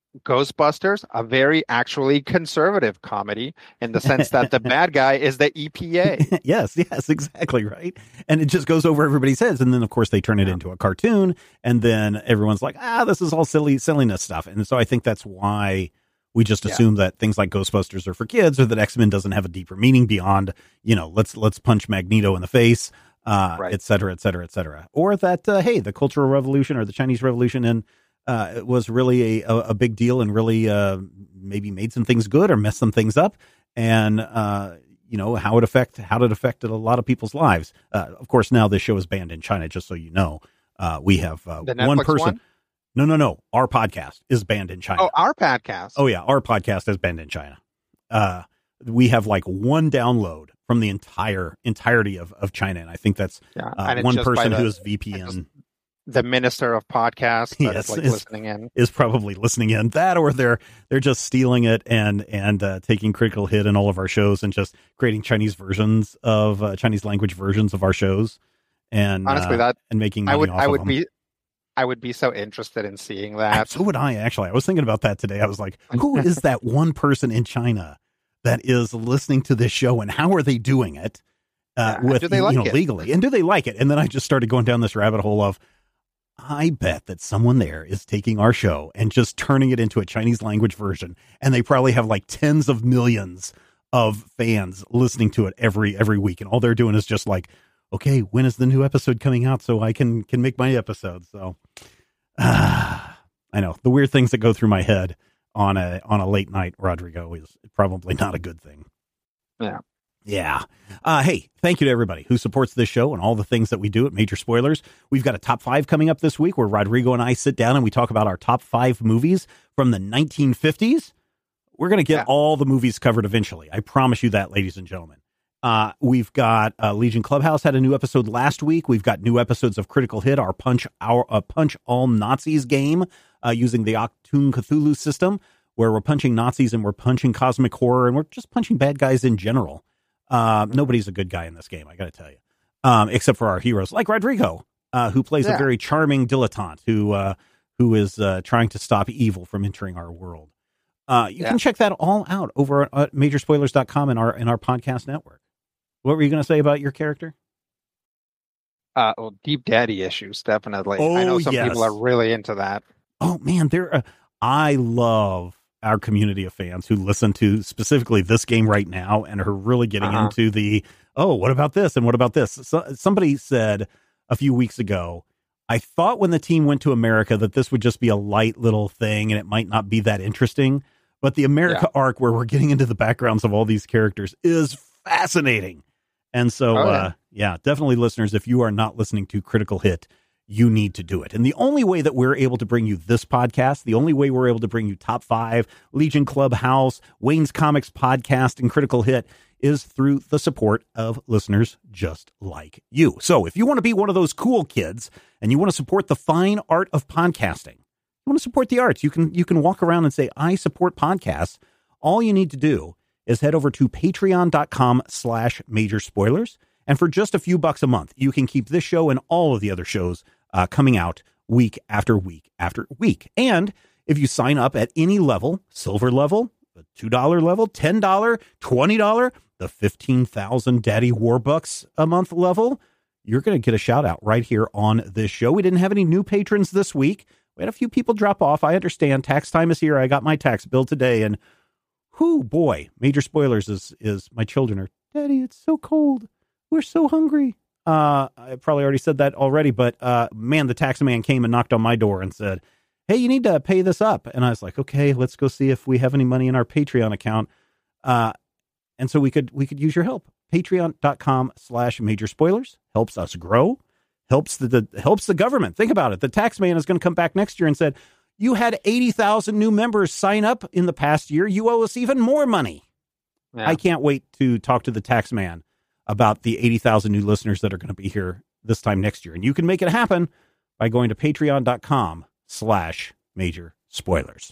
E: Ghostbusters, a very actually conservative comedy in the sense that the bad guy is the E P A.
D: yes, yes, exactly right. And it just goes over everybody's heads. And then, of course, they turn it
E: Yeah.
D: into a cartoon. And then everyone's like, ah, this is all silly silliness stuff. And so I think that's why we just
E: Yeah.
D: assume that things like Ghostbusters are for kids, or that X-Men doesn't have a deeper meaning beyond, you know, let's let's punch Magneto in the face, uh,
E: Right.
D: et cetera, et cetera, et cetera. Or that, uh, hey, the Cultural Revolution or the Chinese Revolution in Uh, it was really a, a big deal and really uh, maybe made some things good or messed some things up. And, uh, you know, how it affect, how it affected a lot of people's lives. Uh, of course, now this show is banned in China, just so you know. Uh, we have uh,
E: The
D: one
E: Netflix
D: person.
E: one?
D: No, no, no. Our podcast is banned in China.
E: Oh, our podcast.
D: Oh, yeah. Our podcast is banned in China. Uh, we have like one download from the entire entirety of, of China. And I think that's
E: yeah.
D: uh,
E: And it's
D: one
E: just by
D: person
E: the-
D: who is V P N.
E: just- the minister of podcasts that
D: Yes,
E: is like
D: is-
E: listening in.
D: is probably listening in. That, or they're they're just stealing it and and uh, taking Critical Hit in all of our shows and just creating Chinese versions of uh, Chinese language versions of our shows. And
E: Honestly,
D: uh,
E: that
D: and making money
E: I would
D: off
E: I
D: of
E: would
D: them.
E: be I would be so interested in seeing that.
D: So would I, actually. I was thinking about that today. I was like, who is that one person in China that is listening to this show, and how are they doing it? Uh,
E: Yeah,
D: with
E: do they
D: you
E: like
D: know,
E: it?
D: legally, and do they like it? And then I just started going down this rabbit hole of, I bet that someone there is taking our show and just turning it into a Chinese language version, and they probably have like tens of millions of fans listening to it every every week, and all they're doing is just like, okay, when is the new episode coming out so I can can make my episode? So, uh, I know the weird things that go through my head on a on a late night, Rodrigo, is probably not a good thing.
E: Yeah.
D: Yeah. Uh, hey, thank you to everybody who supports this show and all the things that we do at Major Spoilers. We've got a top five coming up this week where Rodrigo and I sit down and we talk about our top five movies from the nineteen fifties. We're going to get
E: Yeah.
D: all the movies covered eventually. I promise you that, ladies and gentlemen. Uh, we've got uh, Legion Clubhouse had a new episode last week. We've got new episodes of Critical Hit, our Punch our uh, Punch All Nazis game uh, using the Achtung Cthulhu system, where we're punching Nazis and we're punching cosmic horror and we're just punching bad guys in general. Uh, nobody's a good guy in this game, I got to tell you, um, except for our heroes like Rodrigo, uh, who plays
E: Yeah.
D: a very charming dilettante who uh, who is uh, trying to stop evil from entering our world. Uh, you
E: Yeah.
D: can check that all out over at major spoilers dot com in our in our podcast network. What were you going to say about your character?
E: Uh, well, deep daddy issues, definitely.
D: Oh,
E: I know some
D: yes.
E: people are really into that.
D: Oh man, there. Uh, I love our community of fans who listen to specifically this game right now and are really getting
E: Uh-huh.
D: into the, oh, what about this and what about this? So, somebody said a few weeks ago, I thought when the team went to America that this would just be a light little thing and it might not be that interesting. But the America arc, where we're getting into the backgrounds of all these characters, is fascinating. And so,
E: Oh, yeah.
D: uh, yeah, definitely, listeners, if you are not listening to Critical Hit, you need to do it. And the only way that we're able to bring you this podcast, the only way we're able to bring you Top five, Legion Clubhouse, Wayne's Comics Podcast, and Critical Hit is through the support of listeners just like you. So if you want to be one of those cool kids and you want to support the fine art of podcasting, you want to support the arts, you can you can walk around and say, I support podcasts. All you need to do is head over to patreon.com slash major spoilers. And for just a few bucks a month, you can keep this show and all of the other shows uh, coming out week after week after week. And if you sign up at any level, silver level, the two dollar level, ten dollars, twenty dollars, the fifteen thousand Daddy Warbucks a month level, you're going to get a shout out right here on this show. We didn't have any new patrons this week. We had a few people drop off. I understand. Tax time is here. I got my tax bill today, and whoo, boy, Major Spoilers is, is my children are, Daddy, it's so cold. We're so hungry. Uh, I probably already said that already, but uh, man, the tax man came and knocked on my door and said, hey, you need to pay this up. And I was like, okay, let's go see if we have any money in our Patreon account. Uh, and so we could, we could use your help. Patreon.com slash major spoilers helps us grow, helps the, the, helps the government. Think about it. The tax man is going to come back next year and said, you had eighty thousand new members sign up in the past year. You owe us even more money.
E: Yeah.
D: I can't wait to talk to the tax man about the eighty thousand new listeners that are going to be here this time next year. And you can make it happen by going to patreon.com slash major spoilers.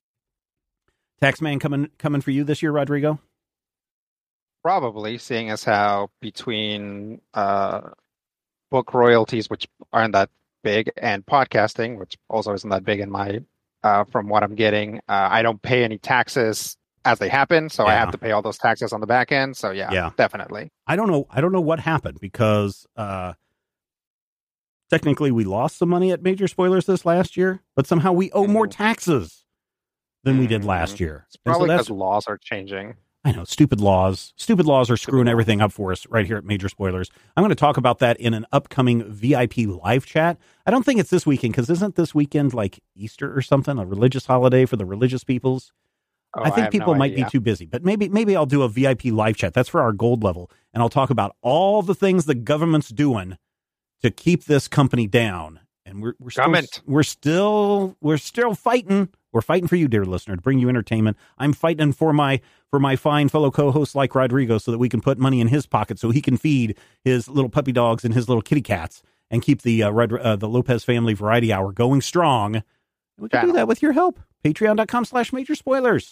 D: Taxman coming coming for you this year, Rodrigo?
E: Probably, seeing as how between uh, book royalties, which aren't that big, and podcasting, which also isn't that big in my uh, from what I'm getting. Uh, I don't pay any taxes as they happen, so
D: Yeah.
E: I have to pay all those taxes on the back end. So yeah,
D: Yeah.
E: definitely.
D: I don't know. I don't know what happened because uh, technically we lost some money at Major Spoilers this last year, but somehow we owe more
E: Mhm.
D: taxes than we did
E: Mhm.
D: last year.
E: It's
D: And so
E: probably
D: that's-
E: because laws are changing.
D: I know, stupid laws. Stupid laws are screwing
E: laws.
D: everything up for us right here at Major Spoilers. I'm going to talk about that in an upcoming V I P live chat. I don't think it's this weekend because isn't this weekend like Easter or something, a religious holiday for the religious peoples?
E: Oh,
D: I think
E: have
D: people
E: no
D: might
E: idea.
D: be too busy, but maybe maybe I'll do a V I P live chat. That's for our gold level, and I'll talk about all the things the government's doing to keep this company down. And we're we're still
E: Government.
D: we're still we're still fighting. We're fighting for you, dear listener, to bring you entertainment. I'm fighting for my for my fine fellow co-hosts like Rodrigo, so that we can put money in his pocket, so he can feed his little puppy dogs and his little kitty cats, and keep the uh, Red, uh, the Lopez Family Variety Hour going strong. We can do
E: Channel.
D: that with your help. Patreon.com slash Major Spoilers.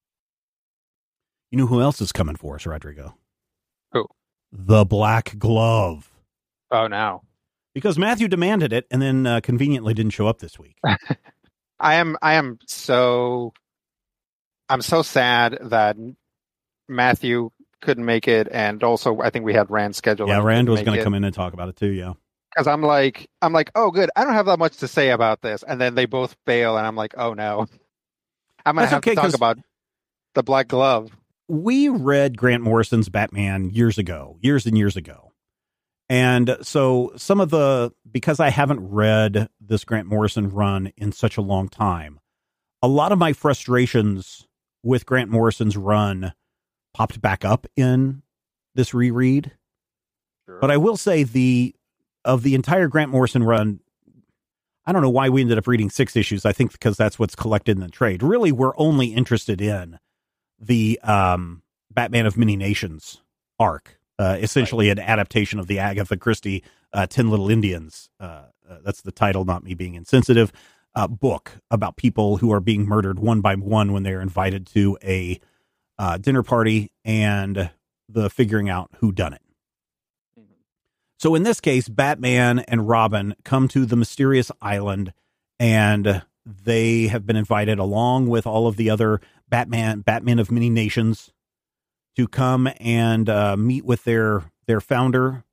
D: You know who else is coming for us, Rodrigo?
E: Who?
D: The Black Glove.
E: Oh no.
D: Because Matthew demanded it and then uh, conveniently didn't show up this week.
E: I am I am so I'm so sad that Matthew couldn't make it, and also I think we had Rand scheduled.
D: Yeah, Rand was going to
E: to
D: come in and talk about it too, yeah.
E: because I'm like I'm like oh good, I don't have that much to say about this, and then they both fail, and I'm like oh no, I'm gonna
D: That's
E: have
D: okay,
E: to talk
D: 'cause-
E: about the Black Glove.
D: We read Grant Morrison's Batman years ago, years and years ago. And so some of the, because I haven't read this Grant Morrison run in such a long time, a lot of my frustrations with Grant Morrison's run popped back up in this reread.
E: Sure.
D: But I will say the, of the entire Grant Morrison run, I don't know why we ended up reading six issues. I think because that's what's collected in the trade. Really, we're only interested in the um, Batman of Many Nations arc, uh, essentially right. An adaptation of the Agatha Christie uh, Ten Little Indians. Uh, uh, that's the title, not me being insensitive. Uh, book about people who are being murdered one by one when they're invited to a uh, dinner party, and the figuring out who done it. Mm-hmm. So in this case, Batman and Robin come to the mysterious island, and they have been invited along with all of the other Batman, Batman of Many Nations, to come and uh, meet with their their founder,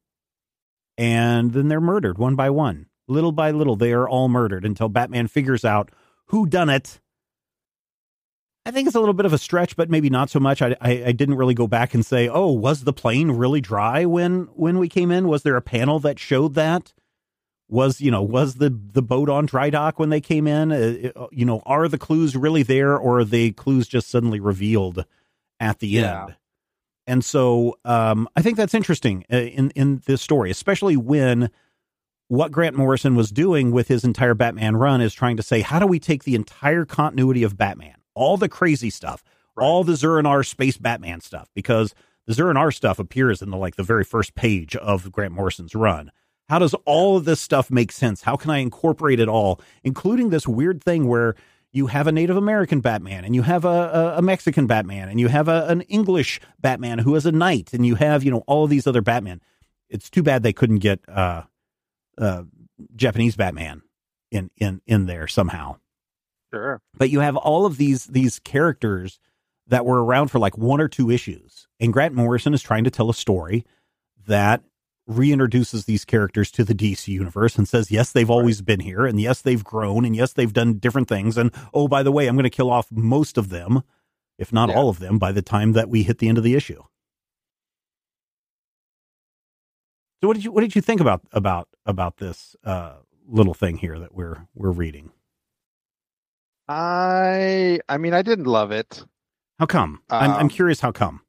D: and then they're murdered one by one, little by little. They are all murdered until Batman figures out who done it. I think it's a little bit of a stretch, but maybe not so much. I, I I didn't really go back and say, oh, was the plane really dry when when we came in? Was there a panel that showed that? Was, you know, was the, the boat on dry dock when they came in? Uh, you know, are the clues really there, or are the clues just suddenly revealed at the
E: yeah.
D: end? And so um, I think that's interesting in, in this story, especially when what Grant Morrison was doing with his entire Batman run is trying to say, how do we take the entire continuity of Batman, all the crazy stuff, right. all the Zur-En-Arrh space Batman stuff, because the Zur-En-Arrh stuff appears in the, like the very first page of Grant Morrison's run. How does all of this stuff make sense? How can I incorporate it all, including this weird thing where you have a Native American Batman, and you have a, a, a Mexican Batman, and you have a, an English Batman who is a knight, and you have, you know, all of these other Batman. It's too bad they couldn't get uh, uh, Japanese Batman in, in, in there somehow.
E: Sure.
D: But you have all of these these characters that were around for like one or two issues, and Grant Morrison is trying to tell a story that reintroduces these characters to the D C universe and says, yes, they've always been here, and yes, they've grown, and yes, they've done different things, and oh, by the way, I'm going to kill off most of them, if not
E: yeah.
D: all of them, by the time that we hit the end of the issue. So what did you what did you think about about about this uh, little thing here that we're we're reading?
E: I I mean, I didn't love it.
D: How come?
E: Um,
D: I'm I'm curious how come.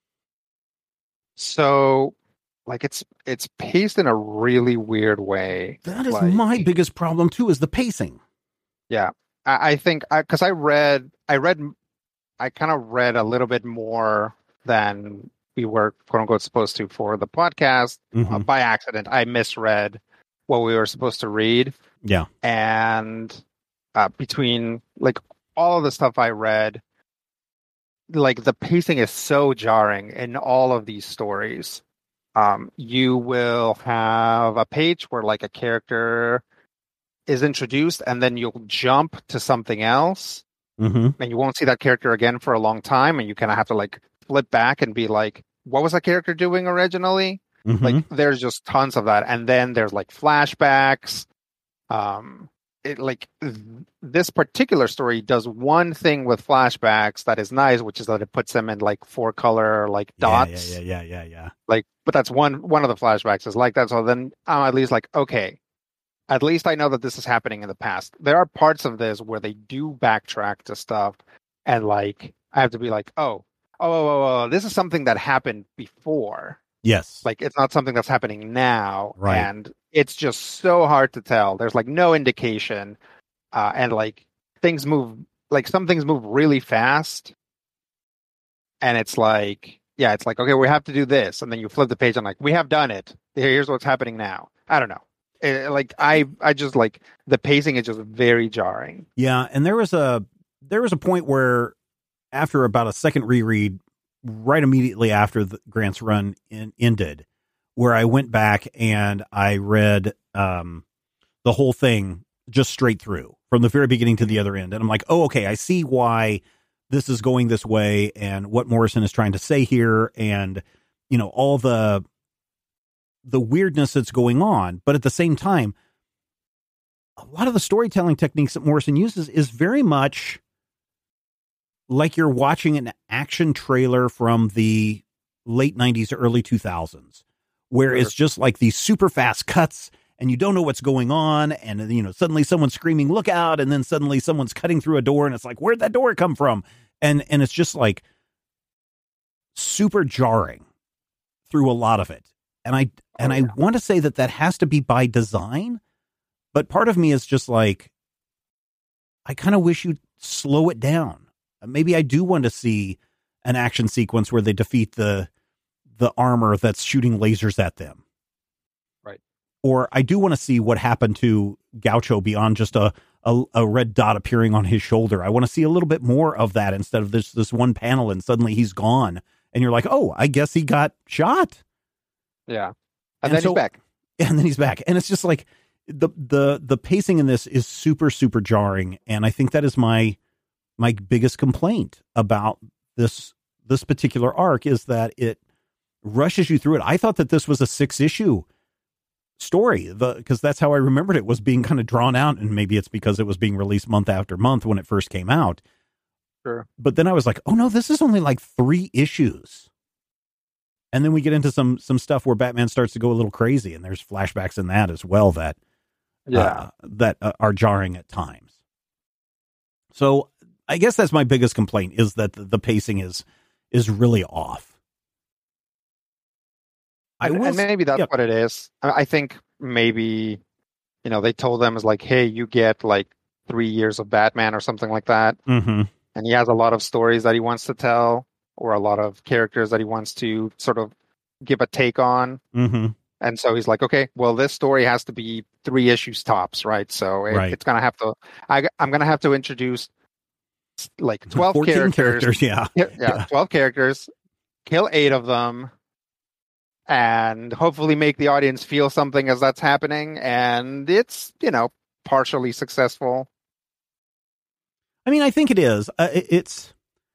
E: So Like it's it's paced in a really weird way.
D: That is
E: like,
D: my biggest problem too, is the pacing.
E: Yeah, I, I think because I, I read I read I kind of read a little bit more than we were quote unquote supposed to for the podcast.
D: Mm-hmm.
E: Uh, by accident, I misread what we were supposed to read.
D: Yeah,
E: and uh, between like all of the stuff I read, like the pacing is so jarring in all of these stories. Um, you will have a page where like a character is introduced, and then you'll jump to something else,
D: Mm-hmm.
E: and you won't see that character again for a long time, and you kind of have to like flip back and be like, what was that character doing originally?
D: Mm-hmm.
E: Like, there's just tons of that. And then there's like flashbacks. Um, it like th- this particular story does one thing with flashbacks that is nice, which is that it puts them in like four color like dots.
D: Yeah, yeah, yeah, yeah, yeah.
E: Like, but that's one one of the flashbacks is like that. So then I'm at least like, okay, at least I know that this is happening in the past. There are parts of this where they do backtrack to stuff, and like I have to be like, oh, oh, oh, oh, oh this is something that happened before.
D: Yes.
E: Like, it's not something that's happening now,
D: Right.
E: and it's just so hard to tell. There's like no indication, uh, and like things move, like some things move really fast, and it's like, yeah, it's like, okay, we have to do this, and then you flip the page and like, we have done it. Here's what's happening now. I don't know. It, like I, I just like the pacing is just very jarring.
D: Yeah, and there was a there was a point where after about a second reread, right immediately after the Grant's run in, ended, where I went back and I read um, the whole thing just straight through from the very beginning to the other end, and I'm like, oh, okay, I see why this is going this way and what Morrison is trying to say here, and you know all the the weirdness that's going on, but at the same time, a lot of the storytelling techniques that Morrison uses is very much like you're watching an action trailer from the late nineties or early two thousands, where
E: Sure.
D: it's just like these super fast cuts and you don't know what's going on. And, you know, suddenly someone's screaming, look out. And then suddenly someone's cutting through a door and it's like, where'd that door come from? And, and it's just like super jarring through a lot of it. And I, and
E: Oh,
D: I
E: yeah.
D: want to say that that has to be by design, but part of me is just like, I kind of wish you'd slow it down. Maybe I do want to see an action sequence where they defeat the the armor that's shooting lasers at them.
E: Right.
D: Or I do want to see what happened to Gaucho beyond just a, a, a red dot appearing on his shoulder. I want to see a little bit more of that instead of this this one panel and suddenly he's gone. And you're like, oh, I guess he got shot.
E: Yeah.
D: And
E: And, then
D: so-
E: he's back.
D: And then he's back. And it's just like the the the pacing in this is super, super jarring. And I think that is my my biggest complaint about this this particular arc is that it rushes you through it. I thought that this was a six issue story, the because that's how I remembered it, was being kind of drawn out, and maybe it's because it was being released month after month when it first came out.
E: Sure.
D: But then I was like, oh no, this is only like three issues. And then we get into some some stuff where Batman starts to go a little crazy, and there's flashbacks in that as well that
E: Yeah.
D: uh, that uh, are jarring at times. So I guess that's my biggest complaint, is that the, the pacing is is really off. I
E: and,
D: will
E: and maybe that's
D: yeah.
E: what it is. I I think maybe, you know, they told them is like, hey, you get like three years of Batman or something like that.
D: Mm-hmm.
E: And he has a lot of stories that he wants to tell, or a lot of characters that he wants to sort of give a take on.
D: Mm-hmm.
E: And so he's like, okay, well, this story has to be three issues tops, right? So it,
D: Right.
E: it's going to have to, I, I'm going to have to introduce like twelve
D: fourteen
E: characters.
D: yeah.
E: Yeah, yeah,
D: Yeah.
E: twelve characters, kill eight of them, and hopefully make the audience feel something as that's happening. And it's, you know, partially successful.
D: I mean, I think it is. Uh, it- it's.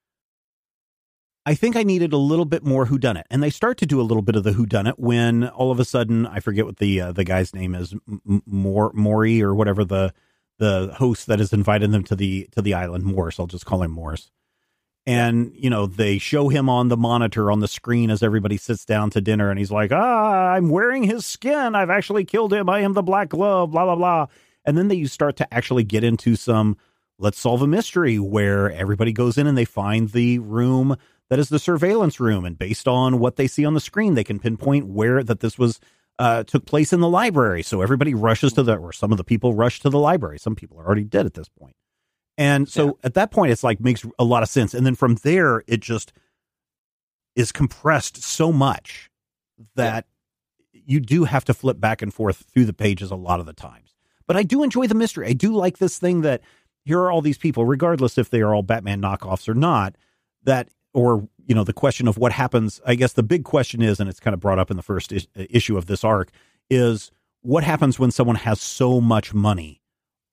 D: I think I needed a little bit more whodunit, and they start to do a little bit of the whodunit when all of a sudden I forget what the uh, the guy's name is, M- Mor Maury or whatever the the host that has invited them to the to the island, Morse. I'll just call him Morse. And you know, they show him on the monitor on the screen as everybody sits down to dinner, and he's like, "Ah, I'm wearing his skin. I've actually killed him. I am the Black Glove." Blah blah blah. And then they start to actually get into some let's solve a mystery where everybody goes in and they find the room that is the surveillance room, and based on what they see on the screen, they can pinpoint where that this was uh, took place in the library. So everybody rushes to the, or some of the people rush to the library. Some people are already dead at this point. And so
E: Yeah.
D: at that point, it's like makes a lot of sense. And then from there, it just is compressed so much that you do have to flip back and forth through the pages a lot of the times. But I do enjoy the mystery. I do like this thing that here are all these people, regardless if they are all Batman knockoffs or not, that, or, you know, the question of what happens, I guess the big question is, and it's kind of brought up in the first is, issue of this arc, is what happens when someone has so much money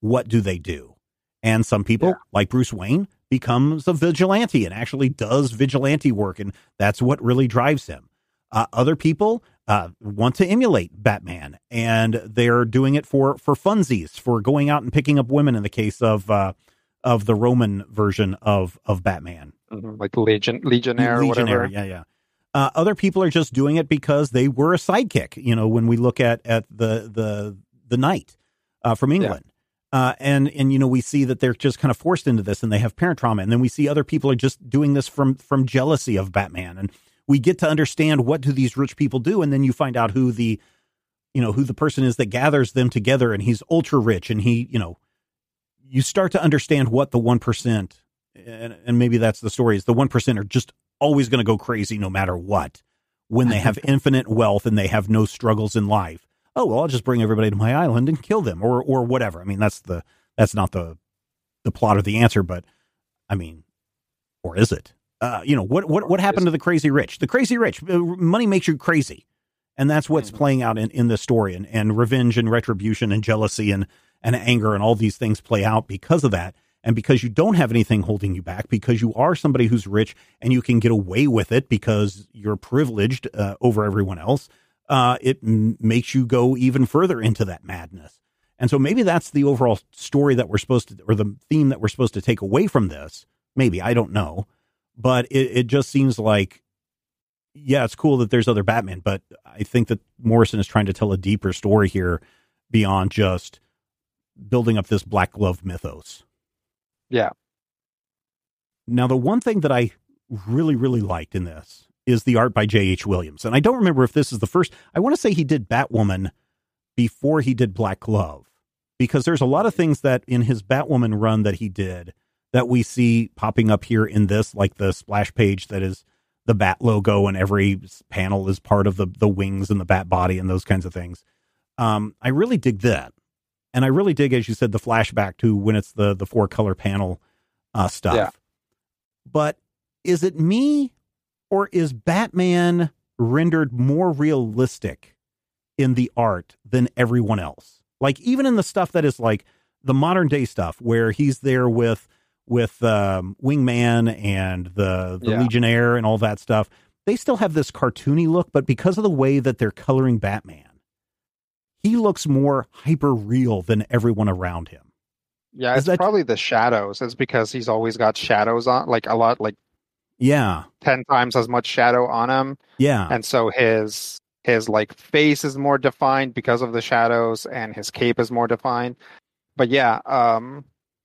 D: what do they do? And some people, yeah. like Bruce Wayne, becomes a vigilante and actually does vigilante work, and that's what really drives him. Uh, other people uh, want to emulate Batman, and they're doing it for for funsies, for going out and picking up women. In the case of uh, of the Roman version of of Batman,
E: mm-hmm. like Legion Legionnaire, or
D: Legionnaire,
E: whatever.
D: yeah, yeah. Uh, other people are just doing it because they were a sidekick. You know, when we look at at the the the Knight uh, from England. Yeah. Uh, and, and, you know, we see that they're just kind of forced into this and they have parent trauma. And then we see other people are just doing this from, from jealousy of Batman. And we get to understand, what do these rich people do? And then you find out who the, you know, who the person is that gathers them together, and he's ultra rich, and he, you know, you start to understand what the one percent, and, and maybe that's the story, is the one percent are just always going to go crazy no matter what, when they have infinite wealth and they have no struggles in life. Oh, well, I'll just bring everybody to my island and kill them, or or whatever. I mean, that's the that's not the the plot or the answer, but I mean, or is it? Uh, you know, what what what happened to the crazy rich? The crazy rich, money makes you crazy, and that's what's mm-hmm. playing out in, in this story. And, and revenge and retribution and jealousy and and anger and all these things play out because of that, and because you don't have anything holding you back, because you are somebody who's rich and you can get away with it because you're privileged uh, over everyone else. Uh, it m- makes you go even further into that madness. And so maybe that's the overall story that we're supposed to, or the theme that we're supposed to take away from this. Maybe, I don't know. But it, it just seems like, yeah, it's cool that there's other Batman, but I think that Morrison is trying to tell a deeper story here beyond just building up this black glove mythos.
E: Yeah.
D: Now, the one thing that I really, really liked in this is the art by J H. Williams. And I don't remember if this is the first. I want to say he did Batwoman before he did Black Glove, because there's a lot of things that in his Batwoman run that he did that we see popping up here in this, like the splash page that is the Bat logo, and every panel is part of the, the wings and the Bat body and those kinds of things. Um, I really dig that. And I really dig, as you said, the flashback to when it's the, the four color panel uh, stuff. Yeah. But is it me, or is Batman rendered more realistic in the art than everyone else? Like, even in the stuff that is like the modern day stuff where he's there with, with um, Wingman and the, the yeah. Legionnaire and all that stuff, they still have this cartoony look, but because of the way that they're coloring Batman, he looks more hyper real than everyone around him.
E: Yeah, it's that probably the shadows. It's because he's always got shadows on, like a lot, like
D: yeah,
E: ten times as much shadow on him.
D: Yeah,
E: and so his his like face is more defined because of the shadows, and his cape is more defined. But yeah, um,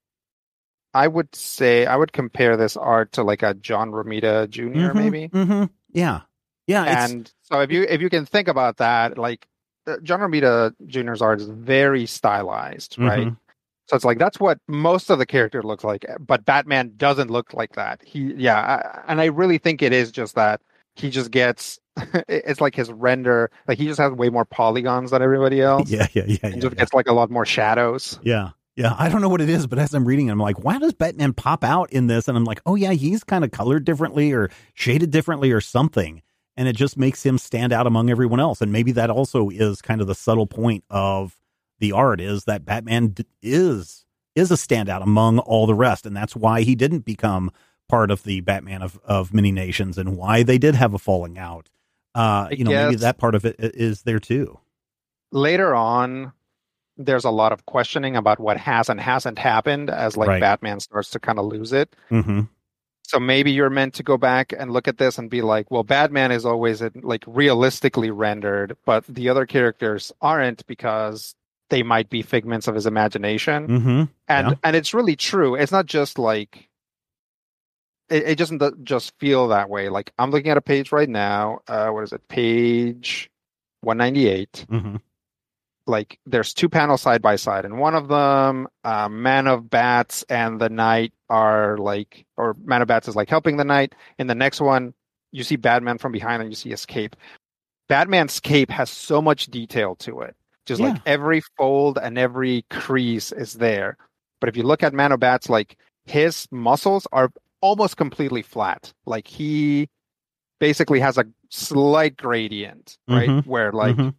E: I would say I would compare this art to like a John Romita Junior
D: Mm-hmm,
E: maybe.
D: Mm-hmm. Yeah, yeah.
E: And so if you if you can think about that, like John Romita Junior's art is very stylized, right? Mm-hmm. So it's like, that's what most of the character looks like, but Batman doesn't look like that. He, yeah, I, and I really think it is just that he just gets, it's like his render, like he just has way more polygons than everybody else.
D: Yeah, yeah, yeah.
E: And
D: yeah,
E: just
D: yeah.
E: gets like a lot more shadows.
D: Yeah, yeah. I don't know what it is, but as I'm reading, I'm like, why does Batman pop out in this? And I'm like, oh yeah, he's kind of colored differently or shaded differently or something. And it just makes him stand out among everyone else. And maybe that also is kind of the subtle point of the art, is that Batman d- is is a standout among all the rest, and that's why he didn't become part of the Batman of, of many nations, and why they did have a falling out. Uh, you know, maybe that part of it is there too.
E: Later on, there's a lot of questioning about what has and hasn't happened as like right. Batman starts to kind of lose it.
D: Mm-hmm.
E: So maybe you're meant to go back and look at this and be like, well, Batman is always like realistically rendered, but the other characters aren't, because they might be figments of his imagination.
D: Mm-hmm.
E: And
D: yeah.
E: and it's really true. It's not just like, it, it doesn't just feel that way. Like, I'm looking at a page right now. Uh, what is it? Page one ninety-eight.
D: Mm-hmm.
E: Like, there's two panels side by side, and one of them, uh, Man of Bats and the Knight are like, or Man of Bats is like helping the Knight. In the next one, you see Batman from behind and you see his cape. Batman's cape has so much detail to it. Just yeah. like every fold and every crease is there. But if you look at Man of Bats, like his muscles are almost completely flat. Like he basically has a slight gradient, right?
D: Mm-hmm.
E: Where like,
D: mm-hmm.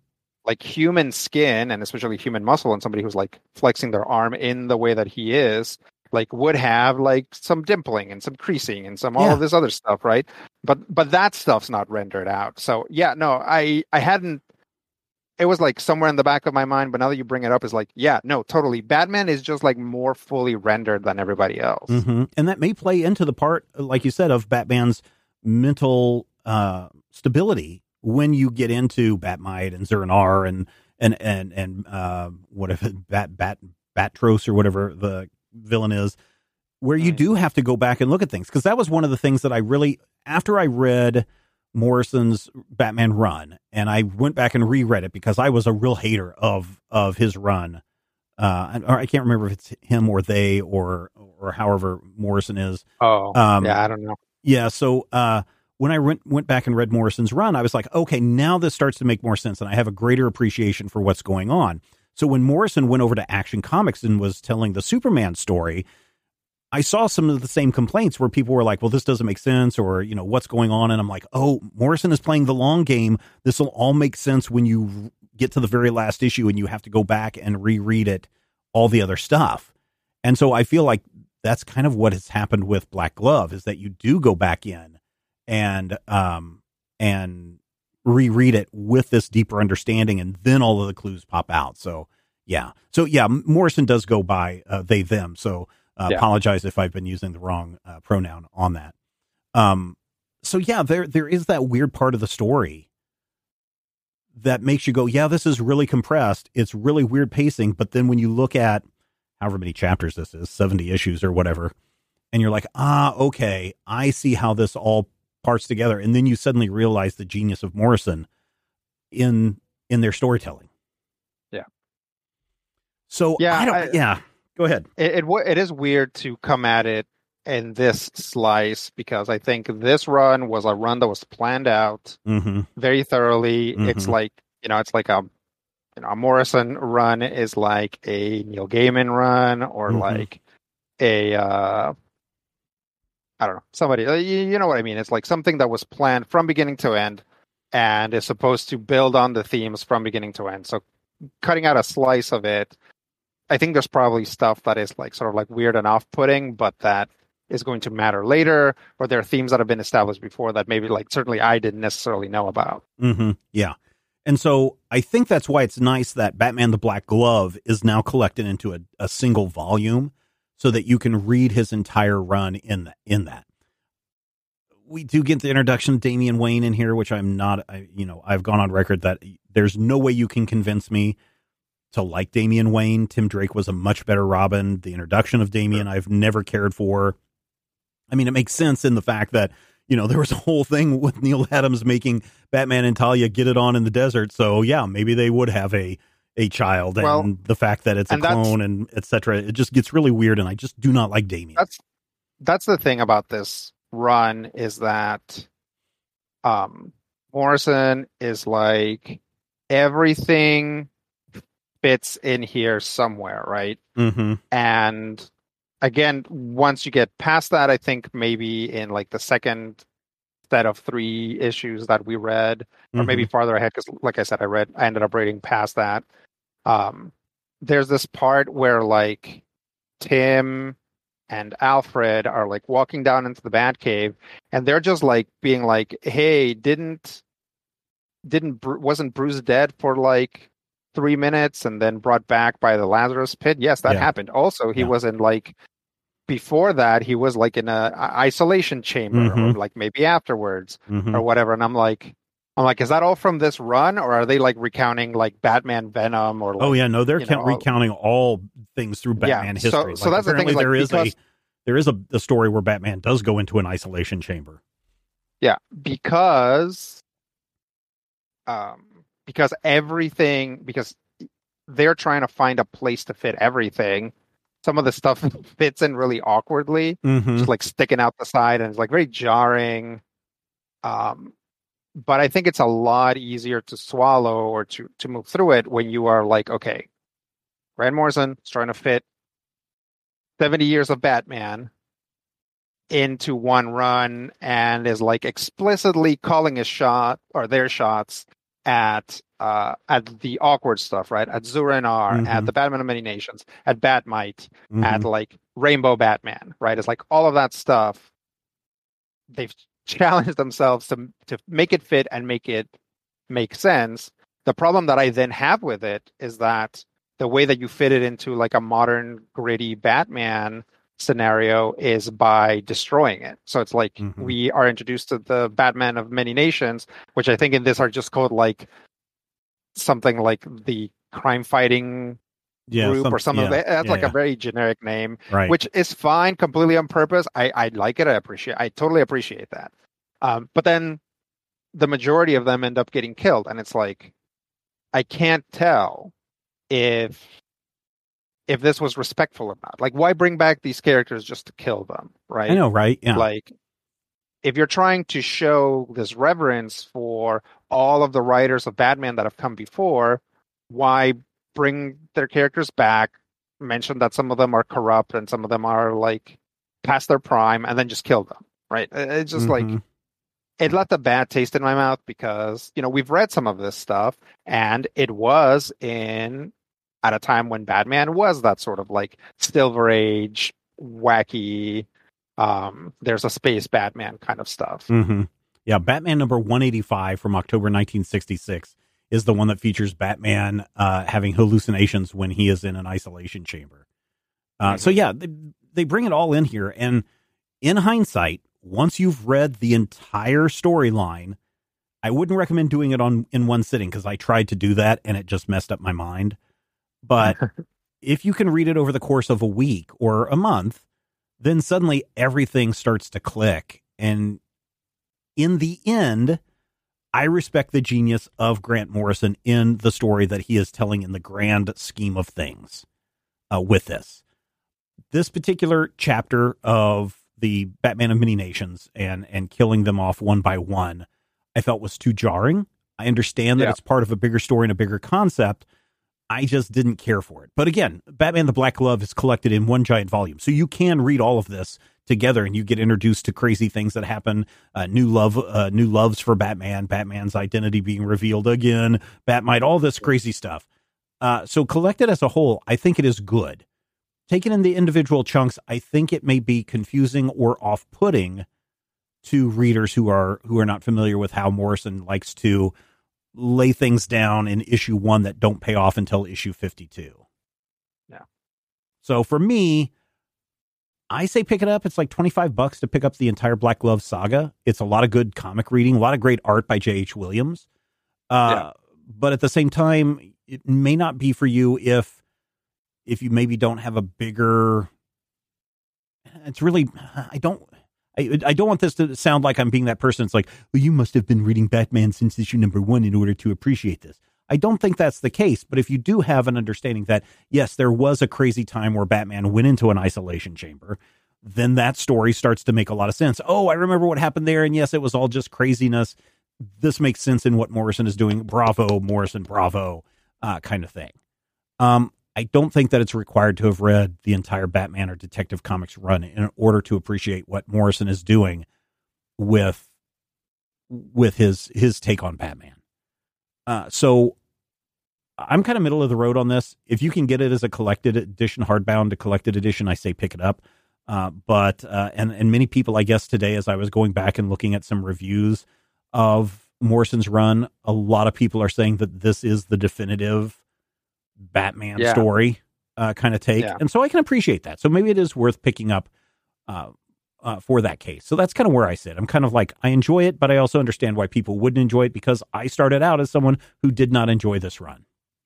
E: like human skin and especially human muscle, and somebody who's like flexing their arm in the way that he is, like would have like some dimpling and some creasing and some all
D: Yeah.
E: of this other stuff, right? But but that stuff's not rendered out. So yeah, no, I I hadn't. It was like somewhere in the back of my mind, but now that you bring it up, it's like, yeah, no, totally. Batman is just like more fully rendered than everybody else.
D: Mm-hmm. And that may play into the part, like you said, of Batman's mental uh, stability when you get into Batmite and Zur-En-Arrh and and and and uh, whatever Bat Bat Batroc or whatever the villain is, where you
E: Right.
D: do have to go back and look at things, because that was one of the things that I really, after I read Morrison's Batman run, and I went back and reread it because I was a real hater of of his run. Uh, or I can't remember if it's him or they or or however Morrison is.
E: Oh,
D: Um,
E: yeah, I don't know.
D: Yeah, so uh, when I went went back and read Morrison's run, I was like, okay, now this starts to make more sense, and I have a greater appreciation for what's going on. So when Morrison went over to Action Comics and was telling the Superman story, I saw some of the same complaints where people were like, well, this doesn't make sense, or, you know, what's going on? And I'm like, oh, Morrison is playing the long game. This will all make sense when you get to the very last issue and you have to go back and reread it, all the other stuff. And so I feel like that's kind of what has happened with Black Glove, is that you do go back in and, um, and reread it with this deeper understanding, and then all of the clues pop out. So, yeah. So, yeah, Morrison does go by uh, they, them. So, Uh,
E: Yeah.
D: apologize if I've been using the wrong uh, pronoun on that. Um, so yeah, there there is that weird part of the story that makes you go, yeah, this is really compressed. It's really weird pacing. But then when you look at however many chapters this is, seventy issues or whatever, and you're like, ah, okay, I see how this all parts together. And then you suddenly realize the genius of Morrison in in their storytelling.
E: Yeah.
D: So
E: Yeah,
D: I don't.
E: I-
D: yeah. Go ahead.
E: It, it wa- it is weird to come at it in this slice, because I think this run was a run that was planned out
D: Mm-hmm.
E: very thoroughly. It's
D: Mhm.
E: like, you know, it's like a you know a Morrison run is like a Neil Gaiman run, or
D: Mhm.
E: like a uh, I don't know, somebody uh, you, you know what I mean. It's like something that was planned from beginning to end and is supposed to build on the themes from beginning to end. So cutting out a slice of it, I think there's probably stuff that is like sort of like weird and off-putting, but that is going to matter later, or there are themes that have been established before that maybe like certainly I didn't necessarily know about.
D: Mm-hmm. Yeah. And so I think that's why it's nice that Batman the Black Glove is now collected into a, a single volume, so that you can read his entire run in the, in that. We do get the introduction of Damian Wayne in here, which I'm not, I, you know, I've gone on record that there's no way you can convince me to like Damian Wayne. Tim Drake was a much better Robin. The introduction of Damian, I've never cared for. I mean, it makes sense in the fact that, you know, there was a whole thing with Neil Adams making Batman and Talia get it on in the desert. So yeah, maybe they would have a, a child, and
E: Well,
D: the fact that it's a
E: and that's-
D: clone and et cetera, it just gets really weird. And I just do not like Damian.
E: That's that's the thing about this run, is that um Morrison is like everything fits in here somewhere, right?
D: Mm-hmm.
E: And again, once you get past that, I think maybe in like the second set of three issues that we read, or maybe farther ahead, because like I said, I read, I ended up reading past that. Um, there's this part where like Tim and Alfred are like walking down into the Batcave, and they're just like being like, "Hey, didn't didn't Bru- wasn't Bruce dead for like three minutes and then brought back by the Lazarus Pit?" Yes, that
D: Yeah.
E: happened. Also, he
D: Yeah.
E: was in like before that, he was like in a i- isolation chamber, or
D: Mhm.
E: like maybe afterwards
D: Mm-hmm.
E: or whatever. And I'm like, I'm like, is that all from this run, or are they like recounting like Batman Venom or? Like,
D: Oh yeah, no, they're
E: you know,
D: count, recounting all things through
E: Yeah,
D: Batman
E: so-
D: history.
E: so that's the thing
D: apparently
E: is, like,
D: there is
E: because-
D: a there is a, a story where Batman does go into an isolation chamber.
E: Yeah, because um because everything because they're trying to find a place to fit everything. Some of the stuff fits in really awkwardly,
D: Mm-hmm.
E: just like sticking out the side, and it's like very jarring. Um but I think it's a lot easier to swallow or to to move through it when you are like, okay, Grant Morrison is trying to fit seventy years of Batman into one run, and is like explicitly calling his shot or their shots, at uh, at the awkward stuff, right? At Zur-En-Arrh,
D: Mm-hmm.
E: at the Batman of Many Nations, at Bat-Mite,
D: Mm-hmm.
E: at like Rainbow Batman, right? It's like all of that stuff. They've challenged themselves to to make it fit and make it make sense. The problem that I then have with it is that the way that you fit it into like a modern gritty Batman scenario is by destroying it. So it's like
D: Mhm.
E: we are introduced to the Batman of Many Nations, which I think in this are just called like something like the crime fighting
D: Yeah,
E: group
D: some-
E: or something.
D: yeah,
E: That's
D: yeah,
E: like
D: yeah.
E: a very generic name,
D: Right.
E: which is fine, completely on purpose. I, I like it. I appreciate. I totally appreciate that. Um, but then the majority of them end up getting killed, and it's like I can't tell if if this was respectful or not. Like, why bring back these characters just to kill them, right?
D: I know, right? Yeah.
E: Like, if you're trying to show this reverence for all of the writers of Batman that have come before, why bring their characters back, mention that some of them are corrupt and some of them are like past their prime, and then just kill them, right? It's just like
D: Mhm.
E: it left a bad taste in my mouth because, you know, we've read some of this stuff and it was in at a time when Batman was that sort of like Silver Age, wacky, um, there's a space Batman kind of stuff.
D: Mm-hmm. Yeah, Batman number one eighty-five from October nineteen sixty-six is the one that features Batman uh, having hallucinations when he is in an isolation chamber. Uh,
E: Mm-hmm.
D: So yeah, they, they bring it all in here. And in hindsight, once you've read the entire storyline, I wouldn't recommend doing it on in one sitting because I tried to do that and it just messed up my mind. But if you can read it over the course of a week or a month, then suddenly everything starts to click. And in the end, I respect the genius of Grant Morrison in the story that he is telling in the grand scheme of things uh, with this. This particular chapter of the Batman of Many Nations and, and killing them off one by one, I felt was too jarring. I understand that
E: Yeah.
D: it's part of a bigger story and a bigger concept. I just didn't care for it. But again, Batman the Black Glove is collected in one giant volume. So you can read all of this together and you get introduced to crazy things that happen. Uh, new love, uh, new loves for Batman, Batman's identity being revealed again, Batmite, all this crazy stuff. Uh, so collected as a whole, I think it is good. Taken in the individual chunks, I think it may be confusing or off-putting to readers who are who are not familiar with how Morrison likes to lay things down in issue one that don't pay off until issue fifty-two.
E: Yeah.
D: So for me, I say pick it up. It's like twenty-five bucks to pick up the entire Black Glove saga. It's a lot of good comic reading, a lot of great art by J H. Williams. Uh,
E: Yeah.
D: But at the same time, it may not be for you if if you maybe don't have a bigger. It's really, I don't. I, I don't want this to sound like I'm being that person. It's like, well, you must have been reading Batman since issue number one in order to appreciate this. I don't think that's the case. But if you do have an understanding that, yes, there was a crazy time where Batman went into an isolation chamber, then that story starts to make a lot of sense. Oh, I remember what happened there. And yes, it was all just craziness. This makes sense in what Morrison is doing. Bravo, Morrison, bravo, uh, kind of thing. Um, I don't think that it's required to have read the entire Batman or Detective Comics run in order to appreciate what Morrison is doing with with his his take on Batman. Uh, so I'm kind of middle of the road on this. If you can get it as a collected edition, hardbound, a collected edition, I say pick it up. Uh, but uh, and and many people, I guess today, as I was going back and looking at some reviews of Morrison's run, a lot of people are saying that this is the definitive Batman
E: Yeah.
D: story uh, kind of take.
E: Yeah.
D: And so I can appreciate that. So maybe it is worth picking up uh, uh, for that case. So that's kind of where I sit. I'm kind of like, I enjoy it, but I also understand why people wouldn't enjoy it because I started out as someone who did not enjoy this run.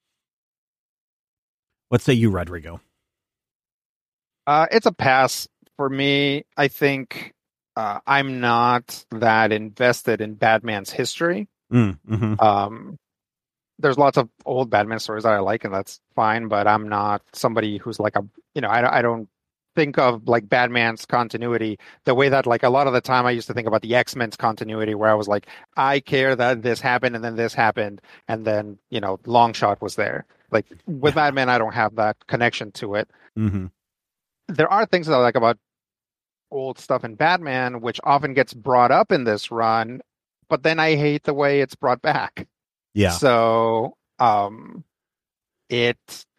D: What say you, Rodrigo?
E: Uh, it's a pass for me. I think uh, I'm not that invested in Batman's history.
D: Mm, mm-hmm.
E: Um, there's lots of old Batman stories that I like, and that's fine. But I'm not somebody who's like a, you know, I, I don't think of like Batman's continuity the way that like a lot of the time I used to think about the X-Men's continuity, where I was like, I care that this happened and then this happened, and then you know, Longshot was there. Like with
D: Yeah.
E: Batman, I don't have that connection to it.
D: Mm-hmm.
E: There are things that I like about old stuff in Batman, which often gets brought up in this run, but then I hate the way it's brought back.
D: Yeah.
E: So um, it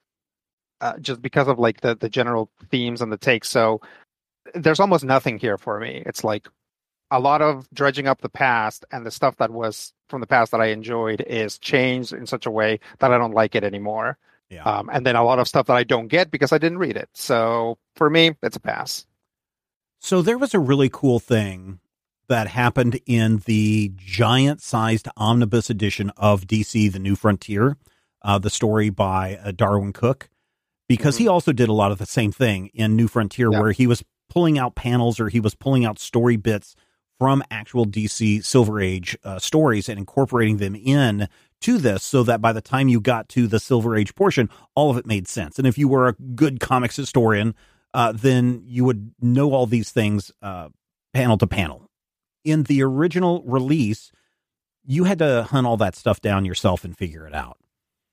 E: uh, just because of like the the general themes and the takes. So there's almost nothing here for me. It's like a lot of dredging up the past, and the stuff that was from the past that I enjoyed is changed in such a way that I don't like it anymore.
D: Yeah.
E: Um, and then a lot of stuff that I don't get because I didn't read it. So for me, it's a pass.
D: So there was a really cool thing that happened in the giant-sized omnibus edition of D C The New Frontier, uh, the story by uh, Darwin Cook, because mm-hmm. he also did a lot of the same thing in New Frontier, yeah. where he was pulling out panels or he was pulling out story bits from actual D C Silver Age uh, stories and incorporating them in to this, so that by the time you got to the Silver Age portion, all of it made sense. And if you were a good comics historian, uh, then you would know all these things uh, panel to panel. In the original release, you had to hunt all that stuff down yourself and figure it out.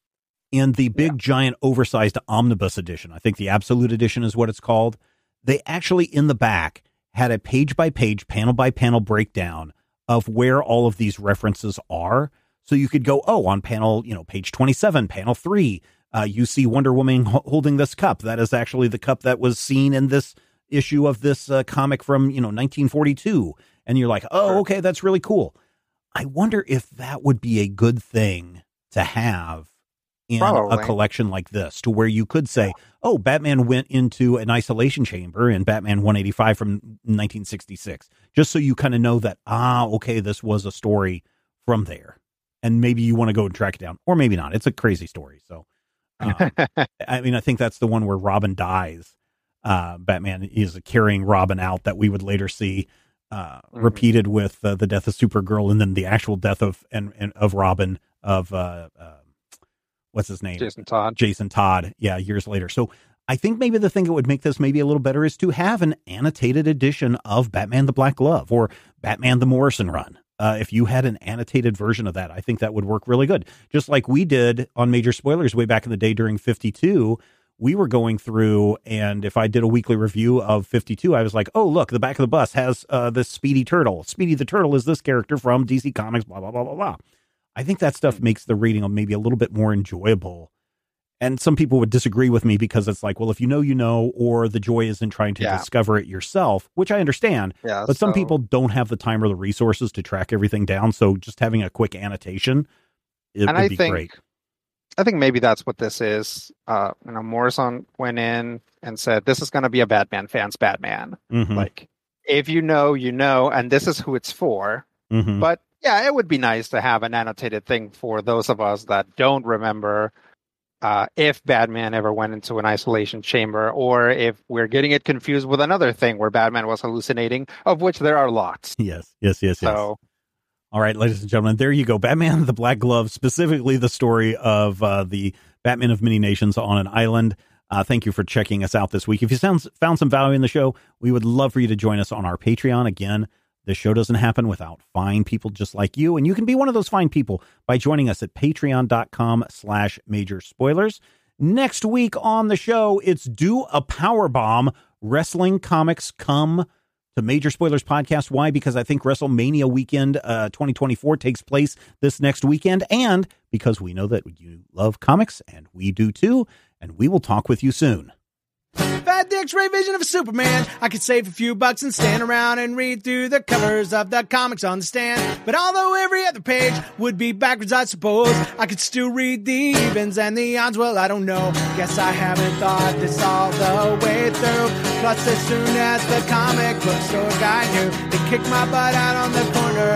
D: In the big, yeah. giant, oversized omnibus edition, I think the Absolute Edition is what it's called, they actually, in the back, had a page-by-page, panel-by-panel breakdown of where all of these references are. So you could go, oh, on panel, you know, page twenty-seven, panel three, uh, you see Wonder Woman ho- holding this cup. That is actually the cup that was seen in this issue of this uh, comic from, you know, nineteen forty-two. And you're like, oh, okay, that's really cool. I wonder if that would be a good thing to have in Probably. a collection like this, to where you could say, oh, Batman went into an isolation chamber in Batman one eighty-five from nineteen sixty-six, just so you kind of know that, ah, okay, this was a story from there. And maybe you want to go and track it down, or maybe not. It's a crazy story. So, uh, I mean, I think that's the one where Robin dies. Uh, Batman is carrying Robin out, that we would later see uh, mm-hmm. repeated with uh, the death of Supergirl, and then the actual death of and, and of Robin of uh, uh, what's his name?
E: Jason Todd.
D: Jason Todd. Yeah, years later. So I think maybe the thing that would make this maybe a little better is to have an annotated edition of Batman the Black Glove or Batman the Morrison run. Uh, if you had an annotated version of that, I think that would work really good. Just like we did on Major Spoilers way back in the day during fifty-two, we were going through, and if I did a weekly review of fifty-two, I was like, oh, look, the back of the bus has uh, this Speedy Turtle. Speedy the Turtle is this character from D C Comics, blah, blah, blah, blah, blah. I think that stuff makes the reading maybe a little bit more enjoyable. And some people would disagree with me because it's like, well, if you know, you know, or the joy is in trying to yeah. discover it yourself, which I understand.
E: Yeah,
D: but some
E: so...
D: people don't have the time or the resources to track everything down. So just having a quick annotation, it
E: and
D: would
E: I
D: be
E: think,
D: great.
E: I think maybe that's what this is. Uh, you know, Morrison went in and said, this is going to be a Batman fan's Batman.
D: Mm-hmm.
E: Like, if you know, you know, and this is who it's for.
D: Mm-hmm.
E: But yeah, it would be nice to have an annotated thing for those of us that don't remember Uh, if Batman ever went into an isolation chamber, or if we're getting it confused with another thing where Batman was hallucinating, of which there are lots.
D: Yes, yes, yes, yes.
E: So,
D: all right, ladies and gentlemen, there you go. Batman the Black Glove, specifically the story of uh, the Batman of Many Nations on an island. Uh, thank you for checking us out this week. If you sound, found some value in the show, we would love for you to join us on our Patreon. Again, this show doesn't happen without fine people just like you, and you can be one of those fine people by joining us at patreon.com slash major spoilers. Next week on the show, it's Do a Powerbomb. Wrestling comics come to Major Spoilers Podcast. Why? Because I think WrestleMania weekend uh, twenty twenty-four takes place this next weekend, and because we know that you love comics, and we do too, and we will talk with you soon.
F: Fat the X-ray vision of a Superman. I could save a few bucks and stand around and read through the covers of the comics on the stand. But although every other page would be backwards, I suppose I could still read the evens and the odds. Well, I don't know. Guess I haven't thought this all the way through. Plus, as soon as the comic book store guy knew, they kicked my butt out on the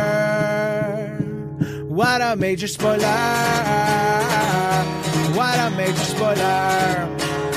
F: corner. What a major spoiler. What a major spoiler.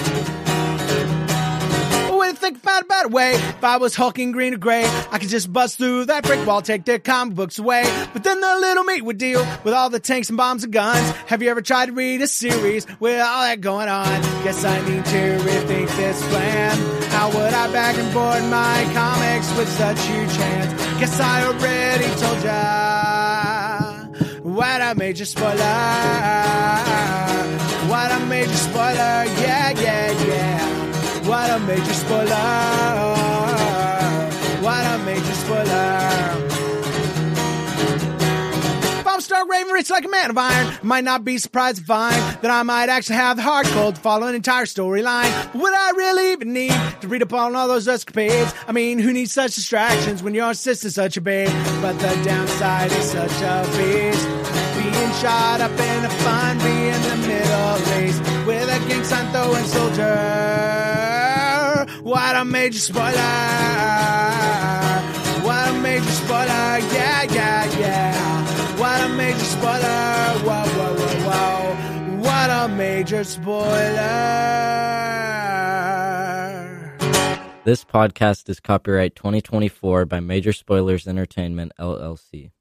F: Think about a better way. If I was hulking green or gray, I could just bust through that brick wall, take their comic books away. But then the little meat would deal with all the tanks and bombs and guns. Have you ever tried to read a series with all that going on? Guess I need to rethink this plan. How would I bag and board my comics with such huge hands? Guess I already told ya. What a major spoiler. What a major spoiler. Yeah, yeah, yeah. What a major spoiler. What a major spoiler. If I'm start raving rich like a man of iron. Might not be surprised to find that I might actually have the heart cold to follow an entire storyline. But would I really even need to read up on all those escapades? I mean, who needs such distractions when your sister's such a babe? But the downside is such a beast. Being shot up in a fun, be in the Middle East with a gang sign throwing soldier. What a major spoiler! What a major spoiler! Yeah, yeah, yeah! What a major spoiler! Whoa, whoa, whoa, whoa! What a major spoiler!
G: This podcast is copyright twenty twenty-four by Major Spoilers Entertainment, L L C.